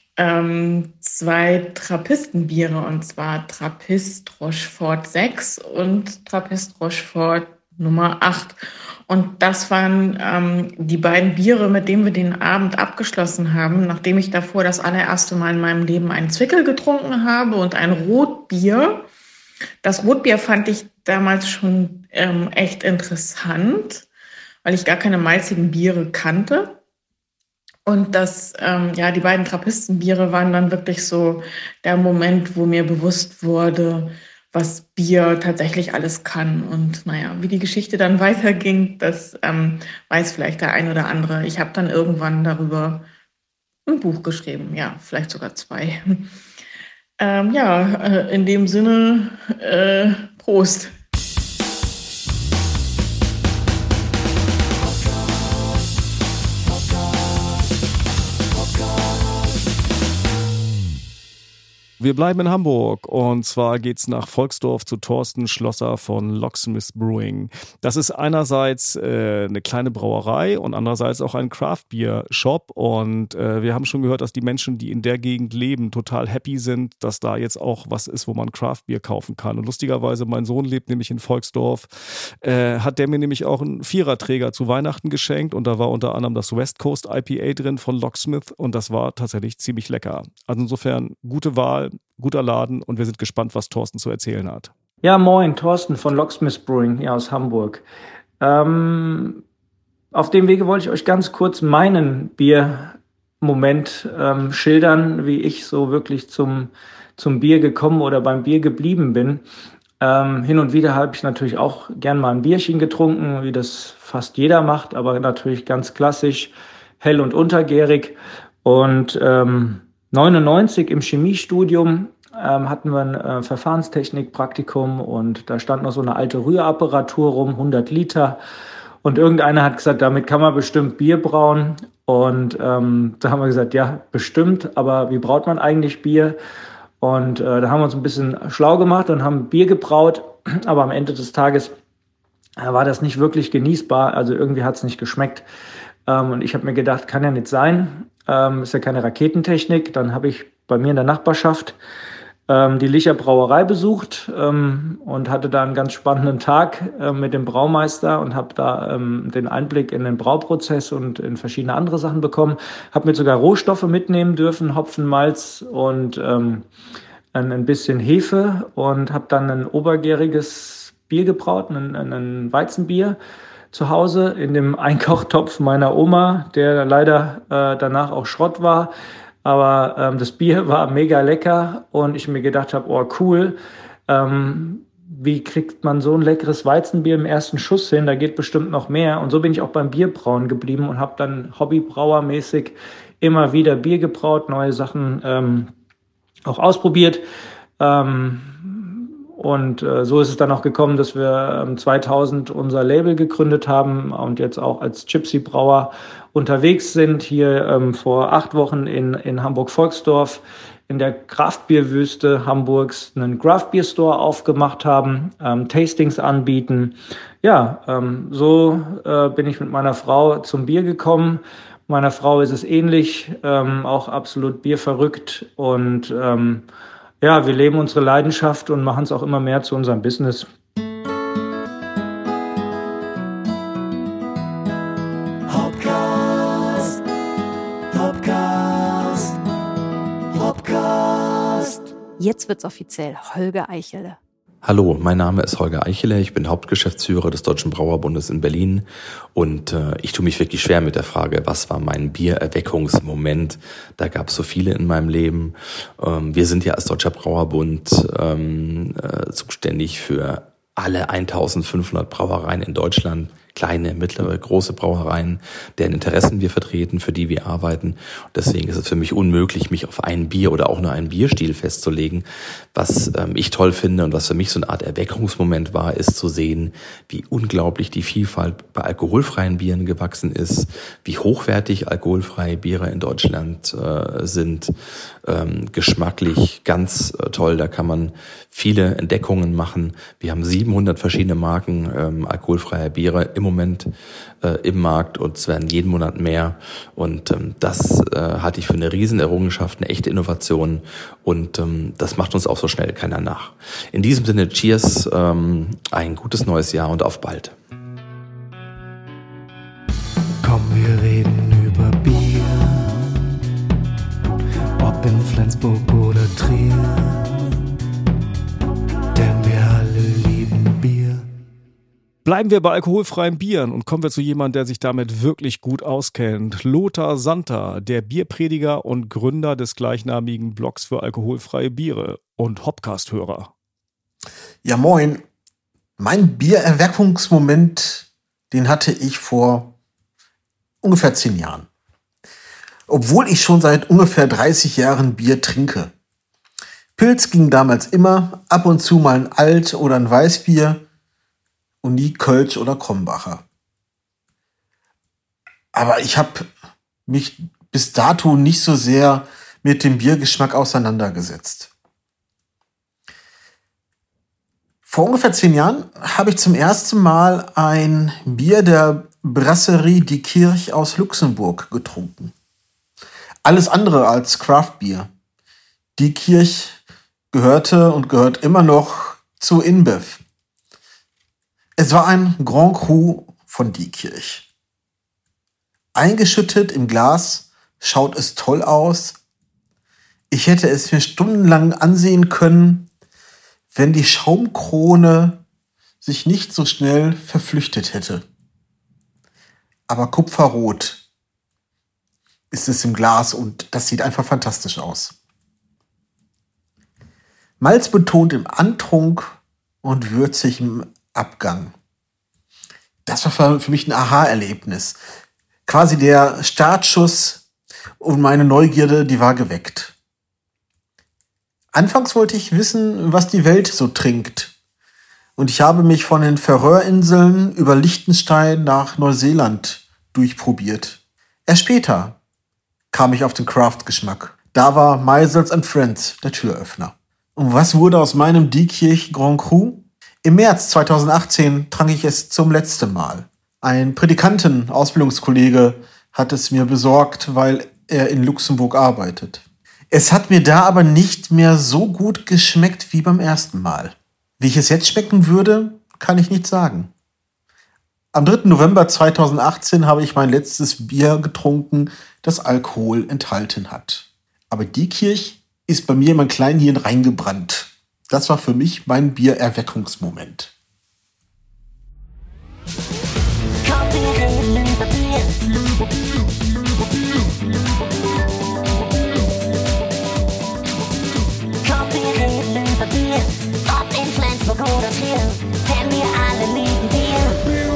2 Trappistenbiere, und zwar Trappist Rochefort 6 und Trappist Rochefort Nummer 8. Und das waren die beiden Biere, mit denen wir den Abend abgeschlossen haben, nachdem ich davor das allererste Mal in meinem Leben einen Zwickel getrunken habe und ein Rotbier. Das Rotbier fand ich damals schon echt interessant, weil ich gar keine malzigen Biere kannte. Und die beiden Trappistenbiere waren dann wirklich so der Moment, wo mir bewusst wurde, was Bier tatsächlich alles kann. Und wie die Geschichte dann weiterging, das weiß vielleicht der ein oder andere. Ich habe dann irgendwann darüber ein Buch geschrieben, ja, vielleicht sogar 2. In dem Sinne, Prost. Wir bleiben in Hamburg und zwar geht's nach Volksdorf zu Thorsten Schlosser von Locksmith Brewing. Das ist einerseits eine kleine Brauerei und andererseits auch ein Craft-Bier-Shop und wir haben schon gehört, dass die Menschen, die in der Gegend leben, total happy sind, dass da jetzt auch was ist, wo man Craft-Bier kaufen kann. Und lustigerweise, mein Sohn lebt nämlich in Volksdorf, hat der mir nämlich auch einen Viererträger zu Weihnachten geschenkt und da war unter anderem das West Coast IPA drin von Locksmith und das war tatsächlich ziemlich lecker. Also insofern gute Wahl, guter Laden und wir sind gespannt, was Thorsten zu erzählen hat. Ja, moin, Thorsten von Locksmith Brewing hier aus Hamburg. Auf dem Wege wollte ich euch ganz kurz meinen Biermoment schildern, wie ich so wirklich zum Bier gekommen oder beim Bier geblieben bin. Hin und wieder habe ich natürlich auch gern mal ein Bierchen getrunken, wie das fast jeder macht, aber natürlich ganz klassisch, hell und untergärig. Und 99 im Chemiestudium hatten wir ein Verfahrenstechnik-Praktikum und da stand noch so eine alte Rührapparatur rum, 100 Liter. Und irgendeiner hat gesagt, damit kann man bestimmt Bier brauen. Und da haben wir gesagt, ja, bestimmt, aber wie braut man eigentlich Bier? Und da haben wir uns ein bisschen schlau gemacht und haben Bier gebraut. Aber am Ende des Tages war das nicht wirklich genießbar. Also irgendwie hat es nicht geschmeckt. Und ich habe mir gedacht, kann ja nicht sein. Ist ja keine Raketentechnik. Dann habe ich bei mir in der Nachbarschaft die Licher Brauerei besucht und hatte da einen ganz spannenden Tag mit dem Braumeister und habe da den Einblick in den Brauprozess und in verschiedene andere Sachen bekommen. Habe mir sogar Rohstoffe mitnehmen dürfen, Hopfen, Malz und ein bisschen Hefe und habe dann ein obergäriges Bier gebraut, ein Weizenbier zu Hause in dem Einkochtopf meiner Oma, der leider danach auch Schrott war. Aber das Bier war mega lecker und ich mir gedacht habe, oh cool, wie kriegt man so ein leckeres Weizenbier im ersten Schuss hin? Da geht bestimmt noch mehr. Und so bin ich auch beim Bierbrauen geblieben und habe dann hobbybrauermäßig immer wieder Bier gebraut, neue Sachen auch ausprobiert. Und so ist es dann auch gekommen, dass wir 2000 unser Label gegründet haben und jetzt auch als Gypsy Brauer unterwegs sind. Hier vor 8 Wochen in Hamburg-Volksdorf in der Craft-Bier-Wüste Hamburgs einen Craft-Bier-Store aufgemacht haben, Tastings anbieten. Ja, so bin ich mit meiner Frau zum Bier gekommen. Meiner Frau ist es ähnlich, auch absolut bierverrückt und ja, wir leben unsere Leidenschaft und machen es auch immer mehr zu unserem Business. Hopcast, Hopcast, Hopcast. Jetzt wird's offiziell. Holger Eichele. Hallo, mein Name ist Holger Eichele, ich bin Hauptgeschäftsführer des Deutschen Brauerbundes in Berlin und ich tue mich wirklich schwer mit der Frage, was war mein Biererweckungsmoment? Da gab es so viele in meinem Leben. Wir sind ja als Deutscher Brauerbund zuständig für alle 1500 Brauereien in Deutschland, kleine, mittlere, große Brauereien, deren Interessen wir vertreten, für die wir arbeiten. Und deswegen ist es für mich unmöglich, mich auf ein Bier oder auch nur einen Bierstil festzulegen. Was ich toll finde und was für mich so eine Art Erweckungsmoment war, ist zu sehen, wie unglaublich die Vielfalt bei alkoholfreien Bieren gewachsen ist, wie hochwertig alkoholfreie Biere in Deutschland sind. Geschmacklich ganz toll, da kann man viele Entdeckungen machen. Wir haben 700 verschiedene Marken alkoholfreier Biere im Moment im Markt und es werden jeden Monat mehr und das halte ich für eine Riesenerrungenschaft, eine echte Innovation und das macht uns auch so schnell keiner nach. In diesem Sinne, cheers, ein gutes neues Jahr und auf bald. Komm, wir reden über Bier, ob in Flensburg oder Trier, denn wir alle lieben Bier. Bleiben wir bei alkoholfreien Bieren und kommen wir zu jemandem, der sich damit wirklich gut auskennt. Lothar Santer, der Bierprediger und Gründer des gleichnamigen Blogs für alkoholfreie Biere und Hopcast-Hörer. Ja, moin. Mein Biererweckungsmoment, den hatte ich vor ungefähr 10 Jahren. Obwohl ich schon seit ungefähr 30 Jahren Bier trinke. Pilz ging damals immer, ab und zu mal ein Alt- oder ein Weißbier und nie Kölsch oder Krombacher. Aber ich habe mich bis dato nicht so sehr mit dem Biergeschmack auseinandergesetzt. Vor ungefähr 10 Jahren habe ich zum ersten Mal ein Bier der Brasserie Die Kirch aus Luxemburg getrunken. Alles andere als Craft-Bier. Die Kirch gehörte und gehört immer noch zu InBev. Es war ein Grand Cru von Die Kirch. Eingeschüttet im Glas schaut es toll aus. Ich hätte es mir stundenlang ansehen können, wenn die Schaumkrone sich nicht so schnell verflüchtet hätte. Aber kupferrot ist es im Glas und das sieht einfach fantastisch aus. Malzbetont im Antrunk und würzig im Abgang. Das war für mich ein Aha-Erlebnis. Quasi der Startschuss und meine Neugierde, die war geweckt. Anfangs wollte ich wissen, was die Welt so trinkt. Und ich habe mich von den Färöerinseln über Liechtenstein nach Neuseeland durchprobiert. Erst später kam ich auf den Craft-Geschmack. Da war Meisels & Friends der Türöffner. Und was wurde aus meinem Die Kirch Grand Cru? Im März 2018 trank ich es zum letzten Mal. Ein Prädikanten-Ausbildungskollege hat es mir besorgt, weil er in Luxemburg arbeitet. Es hat mir da aber nicht mehr so gut geschmeckt wie beim ersten Mal. Wie ich es jetzt schmecken würde, kann ich nicht sagen. Am 3. November 2018 habe ich mein letztes Bier getrunken, das Alkohol enthalten hat. Aber Die Kirch ist bei mir in mein Kleinhirn reingebrannt. Das war für mich mein Biererweckungsmoment. Ob in Flensburg oder Trier, denn wir alle lieben Bier.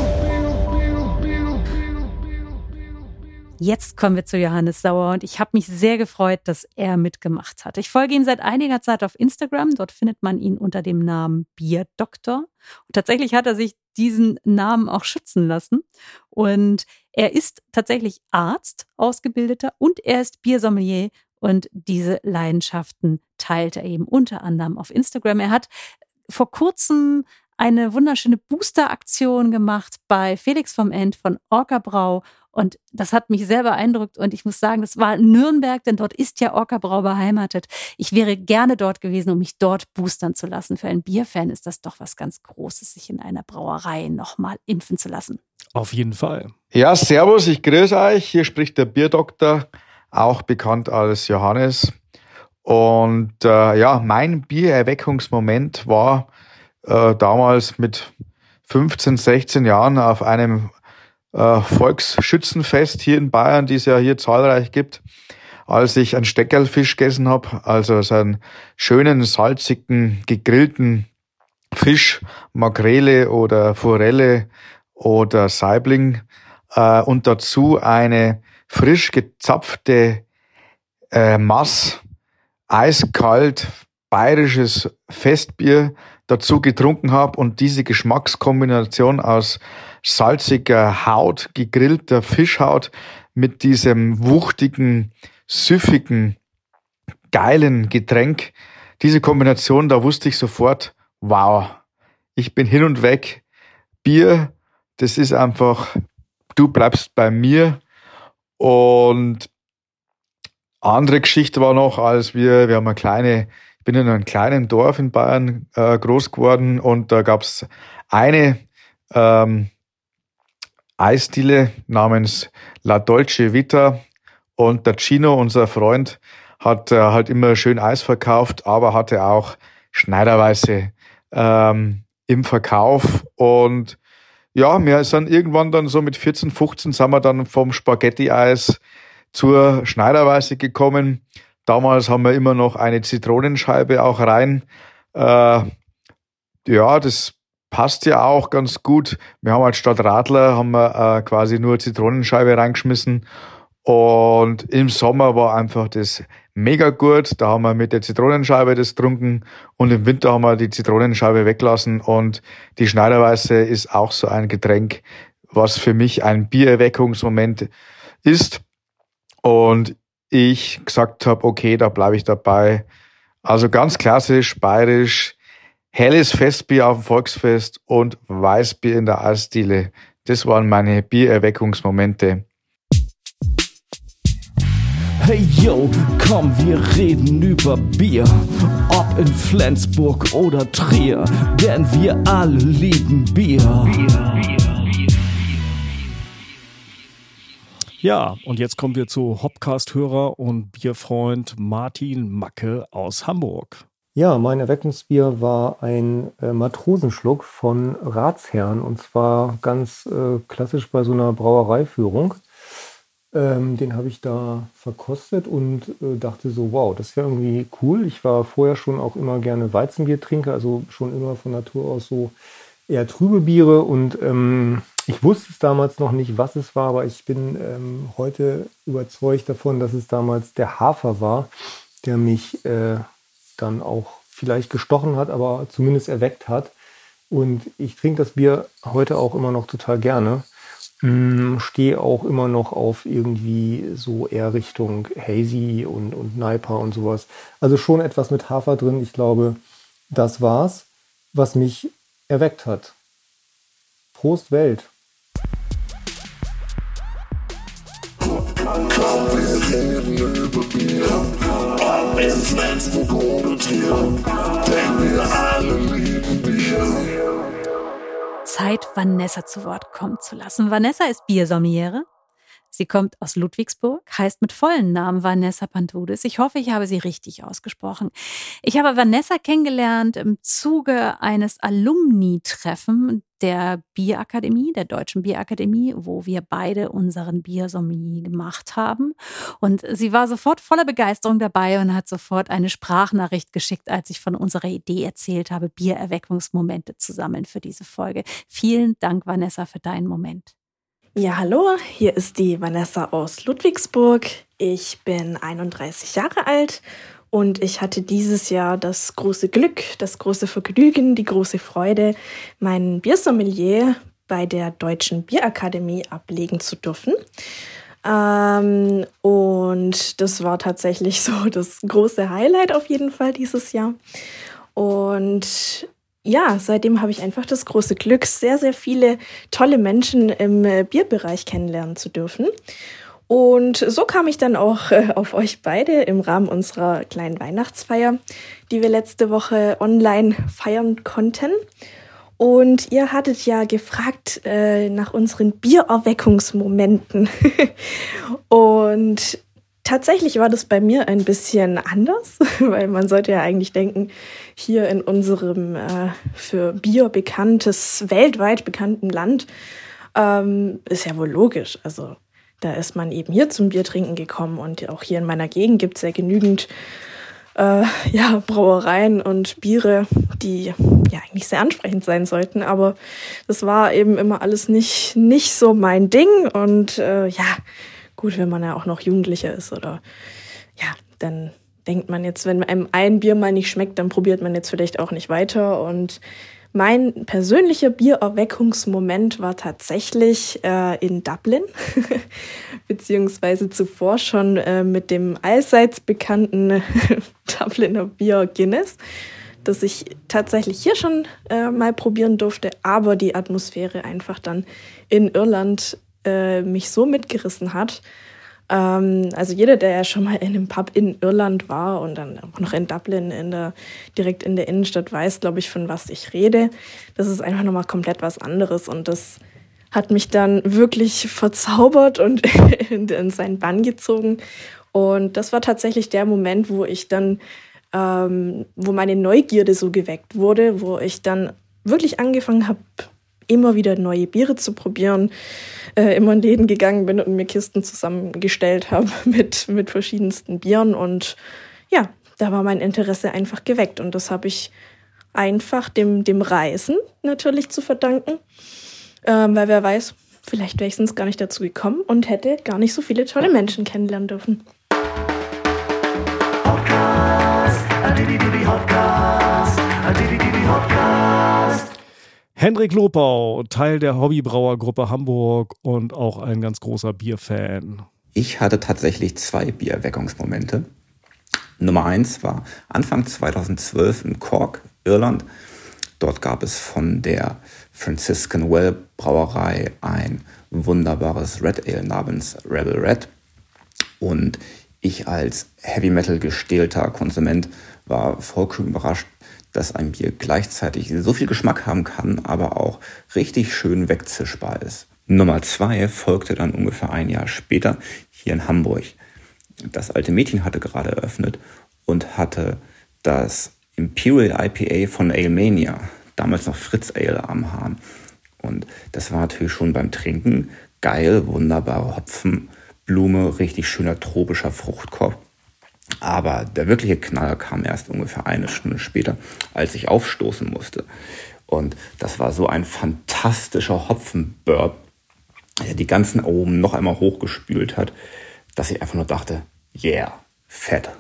Jetzt kommen wir zu Johannes Sauer und ich habe mich sehr gefreut, dass er mitgemacht hat. Ich folge ihm seit einiger Zeit auf Instagram. Dort findet man ihn unter dem Namen Bierdoktor. Und tatsächlich hat er sich diesen Namen auch schützen lassen. Und er ist tatsächlich Arzt, Ausgebildeter, und er ist Biersommelier. Und diese Leidenschaften teilt er eben unter anderem auf Instagram. Er hat vor kurzem eine wunderschöne Booster-Aktion gemacht bei Felix vom End von Orca Brau. Und das hat mich sehr beeindruckt. Und ich muss sagen, das war Nürnberg, denn dort ist ja Orca Brau beheimatet. Ich wäre gerne dort gewesen, um mich dort boostern zu lassen. Für einen Bierfan ist das doch was ganz Großes, sich in einer Brauerei nochmal impfen zu lassen. Auf jeden Fall. Ja, servus, ich grüße euch. Hier spricht der Bierdoktor, auch bekannt als Johannes. Und mein Biererweckungsmoment war damals mit 15, 16 Jahren auf einem Volksschützenfest hier in Bayern, die es ja hier zahlreich gibt, als ich einen Steckerlfisch gegessen habe, also so einen schönen, salzigen, gegrillten Fisch, Makrele oder Forelle oder Saibling und dazu eine frisch gezapfte Mass, eiskalt bayerisches Festbier dazu getrunken habe und diese Geschmackskombination aus salziger Haut, gegrillter Fischhaut mit diesem wuchtigen, süffigen, geilen Getränk, diese Kombination, da wusste ich sofort, wow, ich bin hin und weg. Bier, das ist einfach, du bleibst bei mir. Und andere Geschichte war noch, als wir haben ich bin in einem kleinen Dorf in Bayern groß geworden und da gab es eine Eisdiele namens La Dolce Vita und der Gino, unser Freund, hat halt immer schön Eis verkauft, aber hatte auch Schneiderweise im Verkauf. Und ja, wir sind irgendwann dann so mit 14, 15 sind wir dann vom Spaghetti-Eis zur Schneiderweise gekommen. Damals haben wir immer noch eine Zitronenscheibe auch rein. Ja, das passt ja auch ganz gut. Wir haben halt statt Radler haben wir quasi nur Zitronenscheibe reingeschmissen. Und im Sommer war einfach das mega gut. Da haben wir mit der Zitronenscheibe das getrunken und im Winter haben wir die Zitronenscheibe weggelassen. Und die Schneiderweise ist auch so ein Getränk, was für mich ein Biererweckungsmoment ist. Und ich gesagt habe, okay, da bleibe ich dabei. Also ganz klassisch, bayerisch, helles Festbier auf dem Volksfest und Weißbier in der Eisdiele. Das waren meine Biererweckungsmomente. Hey yo, komm, wir reden über Bier, ob in Flensburg oder Trier, denn wir alle lieben Bier. Ja, und jetzt kommen wir zu Hopcast-Hörer und Bierfreund Martin Macke aus Hamburg. Ja, mein Erweckungsbier war ein Matrosenschluck von Ratsherrn, und zwar ganz klassisch bei so einer Brauereiführung. Den habe ich da verkostet und dachte so, wow, das wäre irgendwie cool. Ich war vorher schon auch immer gerne Weizenbiertrinker, also schon immer von Natur aus so eher trübe Biere, und ich wusste es damals noch nicht, was es war, aber ich bin heute überzeugt davon, dass es damals der Hafer war, der mich dann auch vielleicht gestochen hat, aber zumindest erweckt hat. Und ich trinke das Bier heute auch immer noch total gerne. Stehe auch immer noch auf irgendwie so eher Richtung Hazy und Naipa und sowas. Also schon etwas mit Hafer drin. Ich glaube, das war's, was mich erweckt hat. Prost Welt! Komm, wir reden über Bier, ob in Flensburg oder Trier, denn wir alle lieben Bier. Zeit, Vanessa zu Wort kommen zu lassen. Vanessa ist Biersommeliere. Sie kommt aus Ludwigsburg, heißt mit vollen Namen Vanessa Pantudis. Ich hoffe, ich habe sie richtig ausgesprochen. Ich habe Vanessa kennengelernt im Zuge eines Alumni-Treffen der Bierakademie, der Deutschen Bierakademie, wo wir beide unseren Biersommelier gemacht haben. Und sie war sofort voller Begeisterung dabei und hat sofort eine Sprachnachricht geschickt, als ich von unserer Idee erzählt habe, Biererweckungsmomente zu sammeln für diese Folge. Vielen Dank, Vanessa, für deinen Moment. Ja, hallo, hier ist die Vanessa aus Ludwigsburg. Ich bin 31 Jahre alt und ich hatte dieses Jahr das große Glück, das große Vergnügen, die große Freude, meinen Biersommelier bei der Deutschen Bierakademie ablegen zu dürfen. Und das war tatsächlich so das große Highlight auf jeden Fall dieses Jahr. Und ja, seitdem habe ich einfach das große Glück, sehr, sehr viele tolle Menschen im Bierbereich kennenlernen zu dürfen. Und so kam ich dann auch auf euch beide im Rahmen unserer kleinen Weihnachtsfeier, die wir letzte Woche online feiern konnten. Und ihr hattet ja gefragt nach unseren Biererweckungsmomenten. Und tatsächlich war das bei mir ein bisschen anders, weil man sollte ja eigentlich denken, hier in unserem für Bier weltweit bekannten Land, ist ja wohl logisch. Also da ist man eben hier zum Biertrinken gekommen, und auch hier in meiner Gegend gibt es ja genügend Brauereien und Biere, die ja eigentlich sehr ansprechend sein sollten. Aber das war eben immer alles nicht so mein Ding, und gut, wenn man ja auch noch Jugendlicher ist oder dann denkt man jetzt, wenn einem ein Bier mal nicht schmeckt, dann probiert man jetzt vielleicht auch nicht weiter. Und mein persönlicher Biererweckungsmoment war tatsächlich in Dublin, beziehungsweise zuvor schon mit dem allseits bekannten Dubliner Bier Guinness, das ich tatsächlich hier schon mal probieren durfte, aber die Atmosphäre einfach dann in Irland mich so mitgerissen hat. Also jeder, der ja schon mal in einem Pub in Irland war und dann auch noch in Dublin direkt in der Innenstadt, weiß, glaube ich, von was ich rede. Das ist einfach nochmal komplett was anderes, und das hat mich dann wirklich verzaubert und in seinen Bann gezogen. Und das war tatsächlich der Moment, wo ich dann, wo meine Neugierde so geweckt wurde, wo ich dann wirklich angefangen habe, immer wieder neue Biere zu probieren, immer in Läden gegangen bin und mir Kisten zusammengestellt habe mit verschiedensten Bieren. Und ja, da war mein Interesse einfach geweckt. Und das habe ich einfach dem Reisen natürlich zu verdanken. Weil wer weiß, vielleicht wäre ich sonst gar nicht dazu gekommen und hätte gar nicht so viele tolle Menschen kennenlernen dürfen. Hendrik Lopau, Teil der Hobbybrauergruppe Hamburg und auch ein ganz großer Bierfan. Ich hatte tatsächlich 2 Biererweckungsmomente. Nummer 1 war Anfang 2012 in Cork, Irland. Dort gab es von der Franciscan Well Brauerei ein wunderbares Red Ale namens Rebel Red. Und ich als Heavy Metal gestählter Konsument war vollkommen überrascht, dass ein Bier gleichzeitig so viel Geschmack haben kann, aber auch richtig schön wegzischbar ist. Nummer 2 folgte dann ungefähr ein Jahr später hier in Hamburg. Das Alte Mädchen hatte gerade eröffnet und hatte das Imperial IPA von Alemania, damals noch Fritz Ale, am Hahn. Und das war natürlich schon beim Trinken geil, wunderbare Hopfenblume, richtig schöner tropischer Fruchtkorb. Aber der wirkliche Knaller kam erst ungefähr eine Stunde später, als ich aufstoßen musste. Und das war so ein fantastischer Hopfenburp, der die ganzen Aromen noch einmal hochgespült hat, dass ich einfach nur dachte, yeah, fett.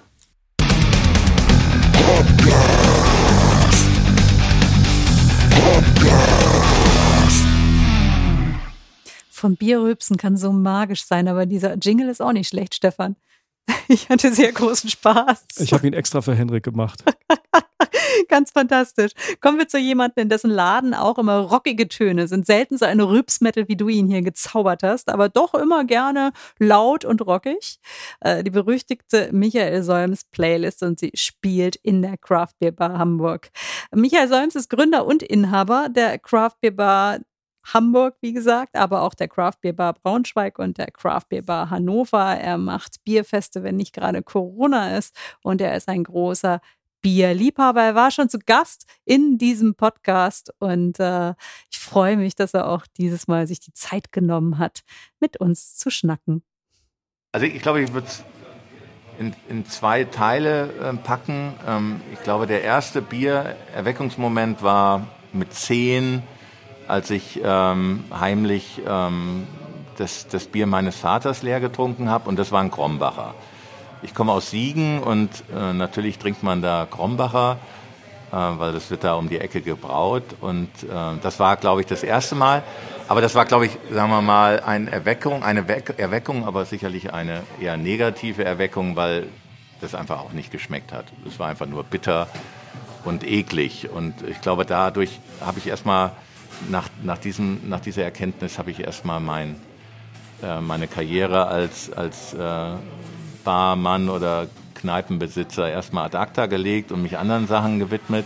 Vom Bierrülpsen kann so magisch sein, aber dieser Jingle ist auch nicht schlecht, Stefan. Ich hatte sehr großen Spaß. Ich habe ihn extra für Henrik gemacht. Ganz fantastisch. Kommen wir zu jemandem, in dessen Laden auch immer rockige Töne sind. Selten so ein Rülpsmetal, wie du ihn hier gezaubert hast, aber doch immer gerne laut und rockig. Die berüchtigte Michael Solms Playlist, und sie spielt in der Craft Beer Bar Hamburg. Michael Solms ist Gründer und Inhaber der Craft Beer Bar Hamburg, wie gesagt, aber auch der Craft Beer Bar Braunschweig und der Craft Beer Bar Hannover. Er macht Bierfeste, wenn nicht gerade Corona ist, und er ist ein großer Bierliebhaber. Er war schon zu Gast in diesem Podcast und ich freue mich, dass er auch dieses Mal sich die Zeit genommen hat, mit uns zu schnacken. Also ich glaube, ich würde es in 2 Teile packen. Ich glaube, der erste Biererweckungsmoment war mit 10, als ich heimlich das Bier meines Vaters leer getrunken habe, und das war ein Krombacher. Ich komme aus Siegen und natürlich trinkt man da Krombacher, weil das wird da um die Ecke gebraut, und das war, glaube ich, das erste Mal. Aber das war, glaube ich, sagen wir mal, eine Erweckung, aber sicherlich eine eher negative Erweckung, weil das einfach auch nicht geschmeckt hat. Es war einfach nur bitter und eklig, und ich glaube, dadurch habe ich erstmal nach dieser Erkenntnis habe ich erstmal meine Karriere als Barmann oder Kneipenbesitzer erstmal ad acta gelegt und mich anderen Sachen gewidmet.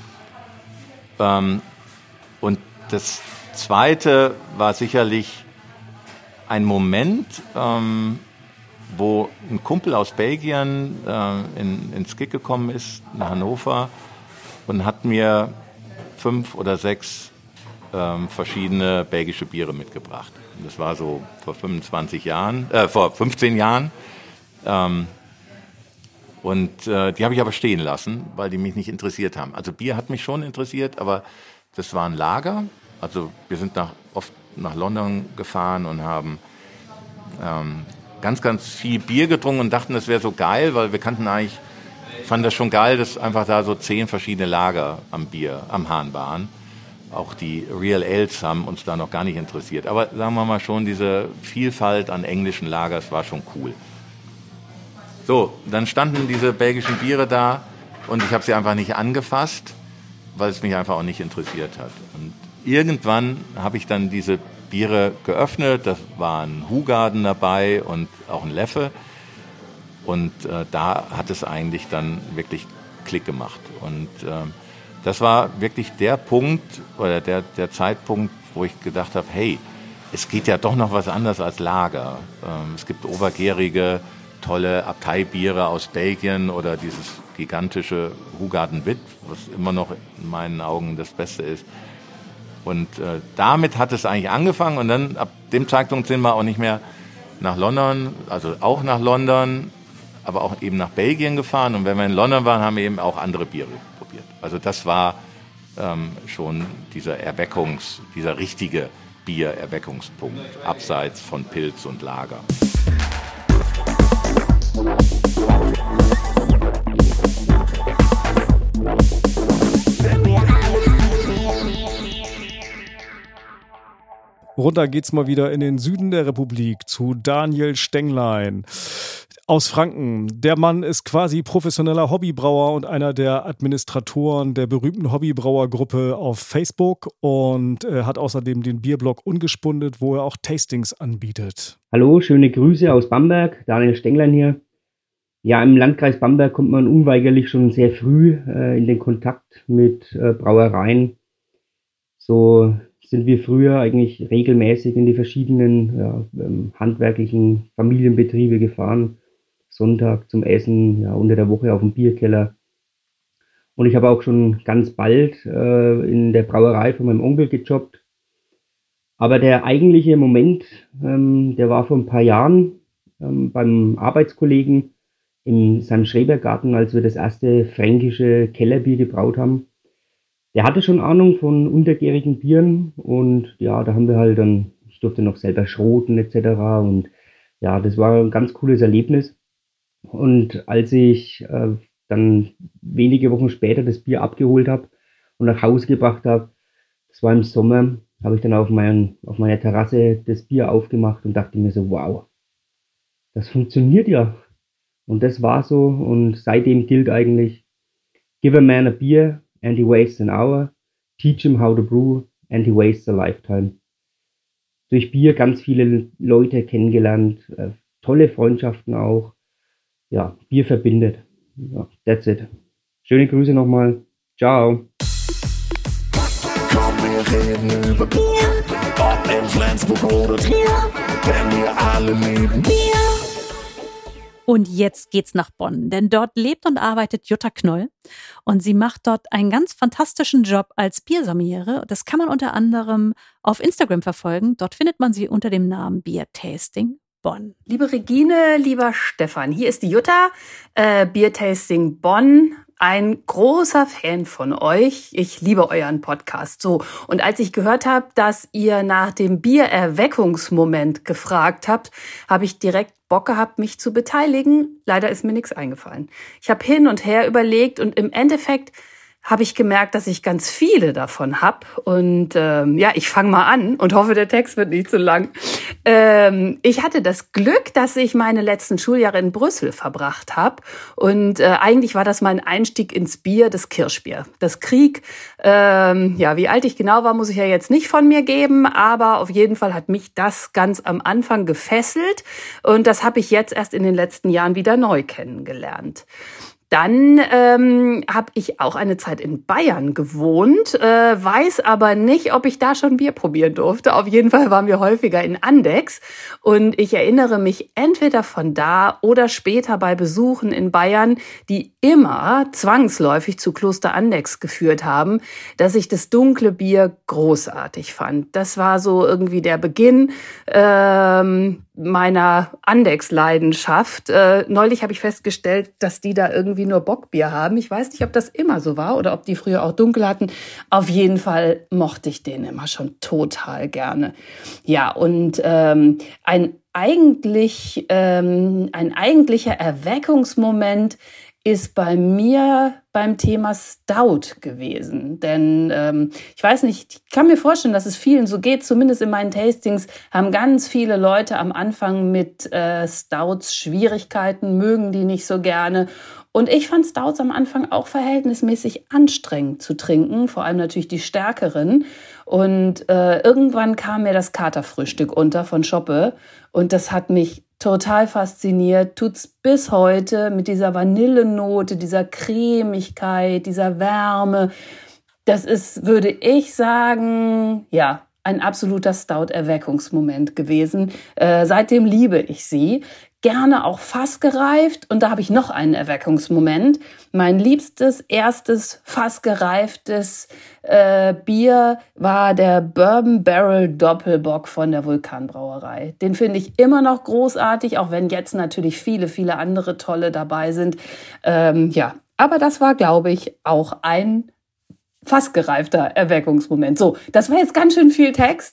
Und das Zweite war sicherlich ein Moment, wo ein Kumpel aus Belgien ins Kick gekommen ist, nach Hannover, und hat mir 5 oder 6 verschiedene belgische Biere mitgebracht. Das war so vor 15 Jahren. Und die habe ich aber stehen lassen, weil die mich nicht interessiert haben. Also Bier hat mich schon interessiert, aber das war ein Lager. Also wir sind oft nach London gefahren und haben ganz, ganz viel Bier getrunken und dachten, das wäre so geil, weil wir fanden das schon geil, dass einfach da so 10 verschiedene Lager am Hahn waren. Auch die Real Ales haben uns da noch gar nicht interessiert. Aber sagen wir mal schon, diese Vielfalt an englischen Lagers war schon cool. So, dann standen diese belgischen Biere da und ich habe sie einfach nicht angefasst, weil es mich einfach auch nicht interessiert hat. Und irgendwann habe ich dann diese Biere geöffnet. Da war ein Hugarden dabei und auch ein Leffe. Und da hat es eigentlich dann wirklich Klick gemacht. Und das war wirklich der Punkt oder der Zeitpunkt, wo ich gedacht habe, hey, es geht ja doch noch was anderes als Lager. Es gibt obergärige, tolle Abteibiere aus Belgien oder dieses gigantische Hugarden Witt, was immer noch in meinen Augen das Beste ist. Und damit hat es eigentlich angefangen, und dann ab dem Zeitpunkt sind wir auch nicht mehr nach London, also auch nach London, aber auch eben nach Belgien gefahren. Und wenn wir in London waren, haben wir eben auch andere Biere probiert. Also das war schon dieser richtige Biererweckungspunkt, abseits von Pilz und Lager. Runter geht's mal wieder in den Süden der Republik zu Daniel Stenglein. Aus Franken. Der Mann ist quasi professioneller Hobbybrauer und einer der Administratoren der berühmten Hobbybrauergruppe auf Facebook und hat außerdem den Bierblog Ungespundet, wo er auch Tastings anbietet. Hallo, schöne Grüße aus Bamberg, Daniel Stenglein hier. Ja, im Landkreis Bamberg kommt man unweigerlich schon sehr früh in den Kontakt mit Brauereien. So sind wir früher eigentlich regelmäßig in die verschiedenen handwerklichen Familienbetriebe gefahren. Sonntag zum Essen, unter der Woche auf dem Bierkeller. Und ich habe auch schon ganz bald in der Brauerei von meinem Onkel gejobbt. Aber der eigentliche Moment, der war vor ein paar Jahren beim Arbeitskollegen in seinem Schrebergarten, als wir das erste fränkische Kellerbier gebraut haben. Der hatte schon Ahnung von untergärigen Bieren und ja, da haben wir halt dann, ich durfte noch selber schroten etc. Und ja, das war ein ganz cooles Erlebnis. Und als ich dann wenige Wochen später das Bier abgeholt habe und nach Hause gebracht habe, das war im Sommer, habe ich dann auf meiner Terrasse das Bier aufgemacht und dachte mir so, wow, das funktioniert ja. Und das war so und seitdem gilt eigentlich, give a man a beer and he wastes an hour, teach him how to brew and he wastes a lifetime. Durch Bier ganz viele Leute kennengelernt, tolle Freundschaften auch. Ja, Bier verbindet. Ja, that's it. Schöne Grüße nochmal. Ciao. Komm, wir reden über Bier. Ob in Flensburg oder Trier. Denn wir alle lieben Bier. Und jetzt geht's nach Bonn, denn dort lebt und arbeitet Jutta Knoll und sie macht dort einen ganz fantastischen Job als Biersommeliere. Das kann man unter anderem auf Instagram verfolgen. Dort findet man sie unter dem Namen Beer Tasting Bonn. Liebe Regine, lieber Stefan, hier ist die Jutta, Beer Tasting Bonn. Ein großer Fan von euch. Ich liebe euren Podcast. So, und als ich gehört habe, dass ihr nach dem Biererweckungsmoment gefragt habt, habe ich direkt Bock gehabt, mich zu beteiligen. Leider ist mir nichts eingefallen. Ich habe hin und her überlegt und im Endeffekt habe ich gemerkt, dass ich ganz viele davon habe. Und ich fange mal an und hoffe, der Text wird nicht zu lang. Ich hatte das Glück, dass ich meine letzten Schuljahre in Brüssel verbracht habe. Und eigentlich war das mein Einstieg ins Bier, das Kirschbier. Das Krieg, wie alt ich genau war, muss ich ja jetzt nicht von mir geben. Aber auf jeden Fall hat mich das ganz am Anfang gefesselt. Und das habe ich jetzt erst in den letzten Jahren wieder neu kennengelernt. Dann habe ich auch eine Zeit in Bayern gewohnt, weiß aber nicht, ob ich da schon Bier probieren durfte. Auf jeden Fall waren wir häufiger in Andex und ich erinnere mich entweder von da oder später bei Besuchen in Bayern, die immer zwangsläufig zu Kloster Andex geführt haben, dass ich das dunkle Bier großartig fand. Das war so irgendwie der Beginn meiner Andex-Leidenschaft. Neulich habe ich festgestellt, dass die da irgendwie nur Bockbier haben. Ich weiß nicht, ob das immer so war oder ob die früher auch dunkel hatten. Auf jeden Fall mochte ich den immer schon total gerne. Ja, und ein eigentlicher Erweckungsmoment ist bei mir beim Thema Stout gewesen. Denn ich weiß nicht, ich kann mir vorstellen, dass es vielen so geht, zumindest in meinen Tastings haben ganz viele Leute am Anfang mit Stouts Schwierigkeiten, mögen die nicht so gerne. Und ich fand Stouts am Anfang auch verhältnismäßig anstrengend zu trinken, vor allem natürlich die stärkeren. Und irgendwann kam mir das Katerfrühstück unter von Schoppe und das hat mich total fasziniert, tut's bis heute mit dieser Vanillenote, dieser Cremigkeit, dieser Wärme. Das ist, würde ich sagen, ja, ein absoluter Stout-Erweckungsmoment gewesen. Seitdem liebe ich sie. Gerne auch fassgereift. Und da habe ich noch einen Erweckungsmoment. Mein liebstes, erstes fassgereiftes Bier war der Bourbon Barrel Doppelbock von der Vulkanbrauerei. Den finde ich immer noch großartig, auch wenn jetzt natürlich viele, viele andere tolle dabei sind. Aber das war, glaube ich, auch ein fassgereifter Erweckungsmoment. So, das war jetzt ganz schön viel Text.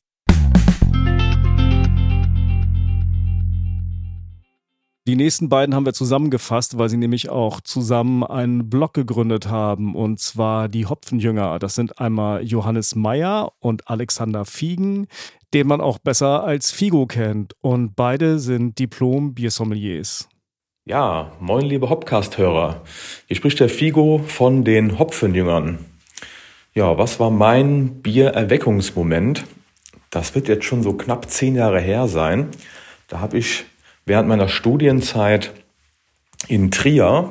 Die nächsten beiden haben wir zusammengefasst, weil sie nämlich auch zusammen einen Blog gegründet haben, und zwar die Hopfenjünger. Das sind einmal Johannes Meyer und Alexander Fiegen, den man auch besser als Figo kennt. Und beide sind Diplom-Biersommeliers. Ja, moin liebe Hopcast-Hörer. Hier spricht der Figo von den Hopfenjüngern. Ja, was war mein Biererweckungsmoment? Das wird jetzt schon so knapp 10 Jahre her sein. Da habe ich während meiner Studienzeit in Trier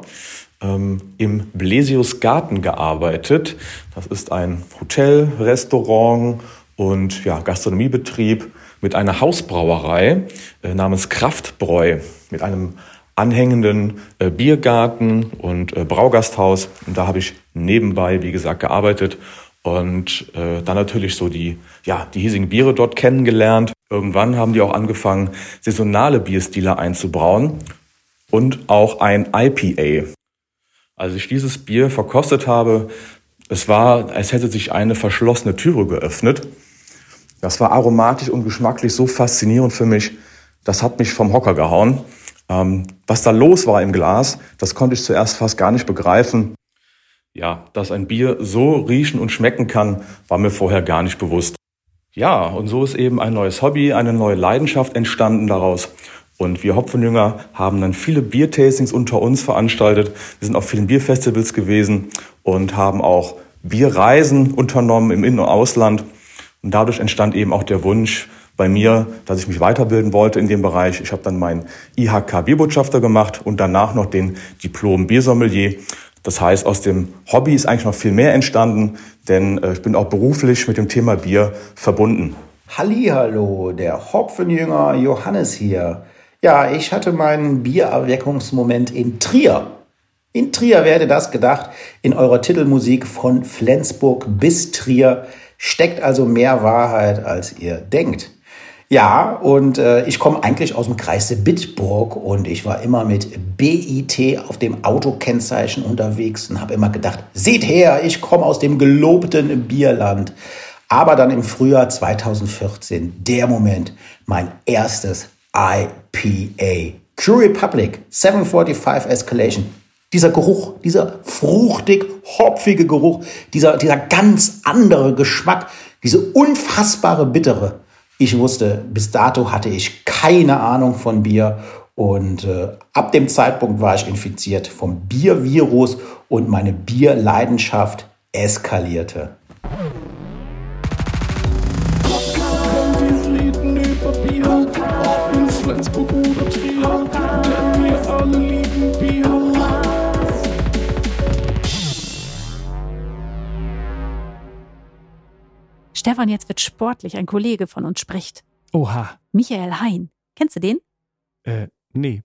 im Blesius Garten gearbeitet. Das ist ein Hotel, Restaurant und Gastronomiebetrieb mit einer Hausbrauerei namens Kraftbräu, mit einem anhängenden Biergarten und Braugasthaus. Und da habe ich nebenbei, wie gesagt, gearbeitet und dann natürlich so die hiesigen Biere dort kennengelernt. Irgendwann haben die auch angefangen, saisonale Bierstile einzubrauen und auch ein IPA. Als ich dieses Bier verkostet habe, es war, als hätte sich eine verschlossene Türe geöffnet. Das war aromatisch und geschmacklich so faszinierend für mich, das hat mich vom Hocker gehauen. Was da los war im Glas, das konnte ich zuerst fast gar nicht begreifen. Ja, dass ein Bier so riechen und schmecken kann, war mir vorher gar nicht bewusst. Ja, und so ist eben ein neues Hobby, eine neue Leidenschaft entstanden daraus. Und wir Hopfenjünger haben dann viele Biertastings unter uns veranstaltet. Wir sind auf vielen Bierfestivals gewesen und haben auch Bierreisen unternommen im In- und Ausland. Und dadurch entstand eben auch der Wunsch bei mir, dass ich mich weiterbilden wollte in dem Bereich. Ich habe dann meinen IHK Bierbotschafter gemacht und danach noch den Diplom Biersommelier. Das heißt, aus dem Hobby ist eigentlich noch viel mehr entstanden, denn ich bin auch beruflich mit dem Thema Bier verbunden. Hallihallo, der Hopfenjünger Johannes hier. Ja, ich hatte meinen Biererweckungsmoment in Trier. In Trier, wer hätte das gedacht? In eurer Titelmusik von Flensburg bis Trier steckt also mehr Wahrheit, als ihr denkt. Ja, und ich komme eigentlich aus dem Kreis Bitburg und ich war immer mit BIT auf dem Autokennzeichen unterwegs und habe immer gedacht, seht her, ich komme aus dem gelobten Bierland. Aber dann im Frühjahr 2014, der Moment, mein erstes IPA. Crew Republic 745 Escalation. Dieser Geruch, dieser fruchtig, hopfige Geruch, dieser ganz andere Geschmack, diese unfassbare Bittere. Ich wusste, bis dato hatte ich keine Ahnung von Bier und ab dem Zeitpunkt war ich infiziert vom Biervirus und meine Bierleidenschaft eskalierte. Flensburg oder Trier, denn wir alle lieben Bier. Stefan, jetzt wird sportlich. Ein Kollege von uns spricht. Oha. Michael Hein. Kennst du den? Nee.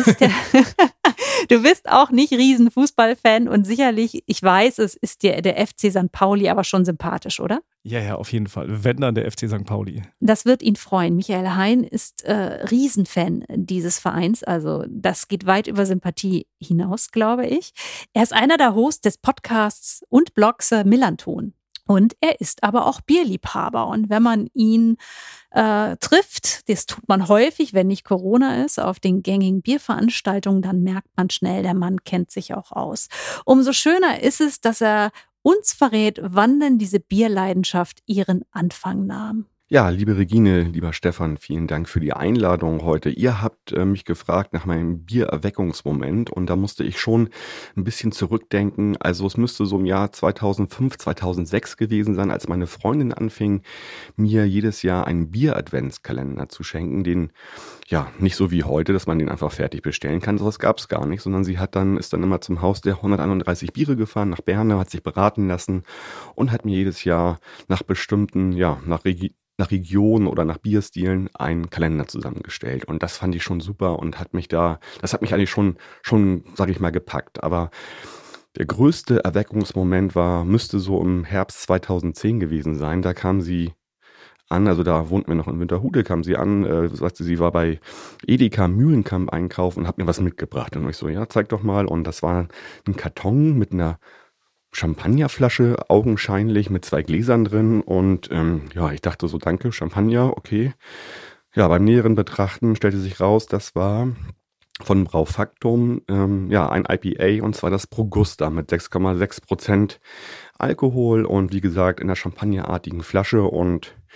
Du bist auch nicht riesen Fußballfan und sicherlich, ich weiß, es ist dir der FC St. Pauli aber schon sympathisch, oder? Ja, auf jeden Fall. Wenn dann der FC St. Pauli. Das wird ihn freuen. Michael Hein ist Riesenfan dieses Vereins. Also das geht weit über Sympathie hinaus, glaube ich. Er ist einer der Hosts des Podcasts und Blogs Millanton. Und er ist aber auch Bierliebhaber. Und wenn man ihn trifft, das tut man häufig, wenn nicht Corona ist, auf den gängigen Bierveranstaltungen, dann merkt man schnell, der Mann kennt sich auch aus. Umso schöner ist es, dass er uns verrät, wann denn diese Bierleidenschaft ihren Anfang nahm. Ja, liebe Regine, lieber Stefan, vielen Dank für die Einladung heute. Ihr habt mich gefragt nach meinem Biererweckungsmoment und da musste ich schon ein bisschen zurückdenken. Also es müsste so im Jahr 2005, 2006 gewesen sein, als meine Freundin anfing, mir jedes Jahr einen Bier-Adventskalender zu schenken, den nicht so wie heute, dass man den einfach fertig bestellen kann. Sowas gab es gar nicht, sondern sie ist dann immer zum Haus der 131 Biere gefahren, nach Berne, hat sich beraten lassen und hat mir jedes Jahr nach bestimmten, nach Regionen oder nach Bierstilen einen Kalender zusammengestellt. Und das fand ich schon super und das hat mich eigentlich schon, sag ich mal, gepackt. Aber der größte Erweckungsmoment müsste so im Herbst 2010 gewesen sein. Da kam sie an, also da wohnten wir noch in Winterhude, kam sie an, sagte, sie war bei Edeka Mühlenkamp einkaufen und hat mir was mitgebracht. Und ich so, ja, zeig doch mal. Und das war ein Karton mit einer Champagnerflasche, augenscheinlich mit 2 Gläsern drin. Und ich dachte so, danke, Champagner, okay. Ja, beim näheren Betrachten stellte sich raus, das war von Braufaktum ein IPA, und zwar das Progusta mit 6,6% Alkohol und wie gesagt in einer champagnerartigen Flasche. Und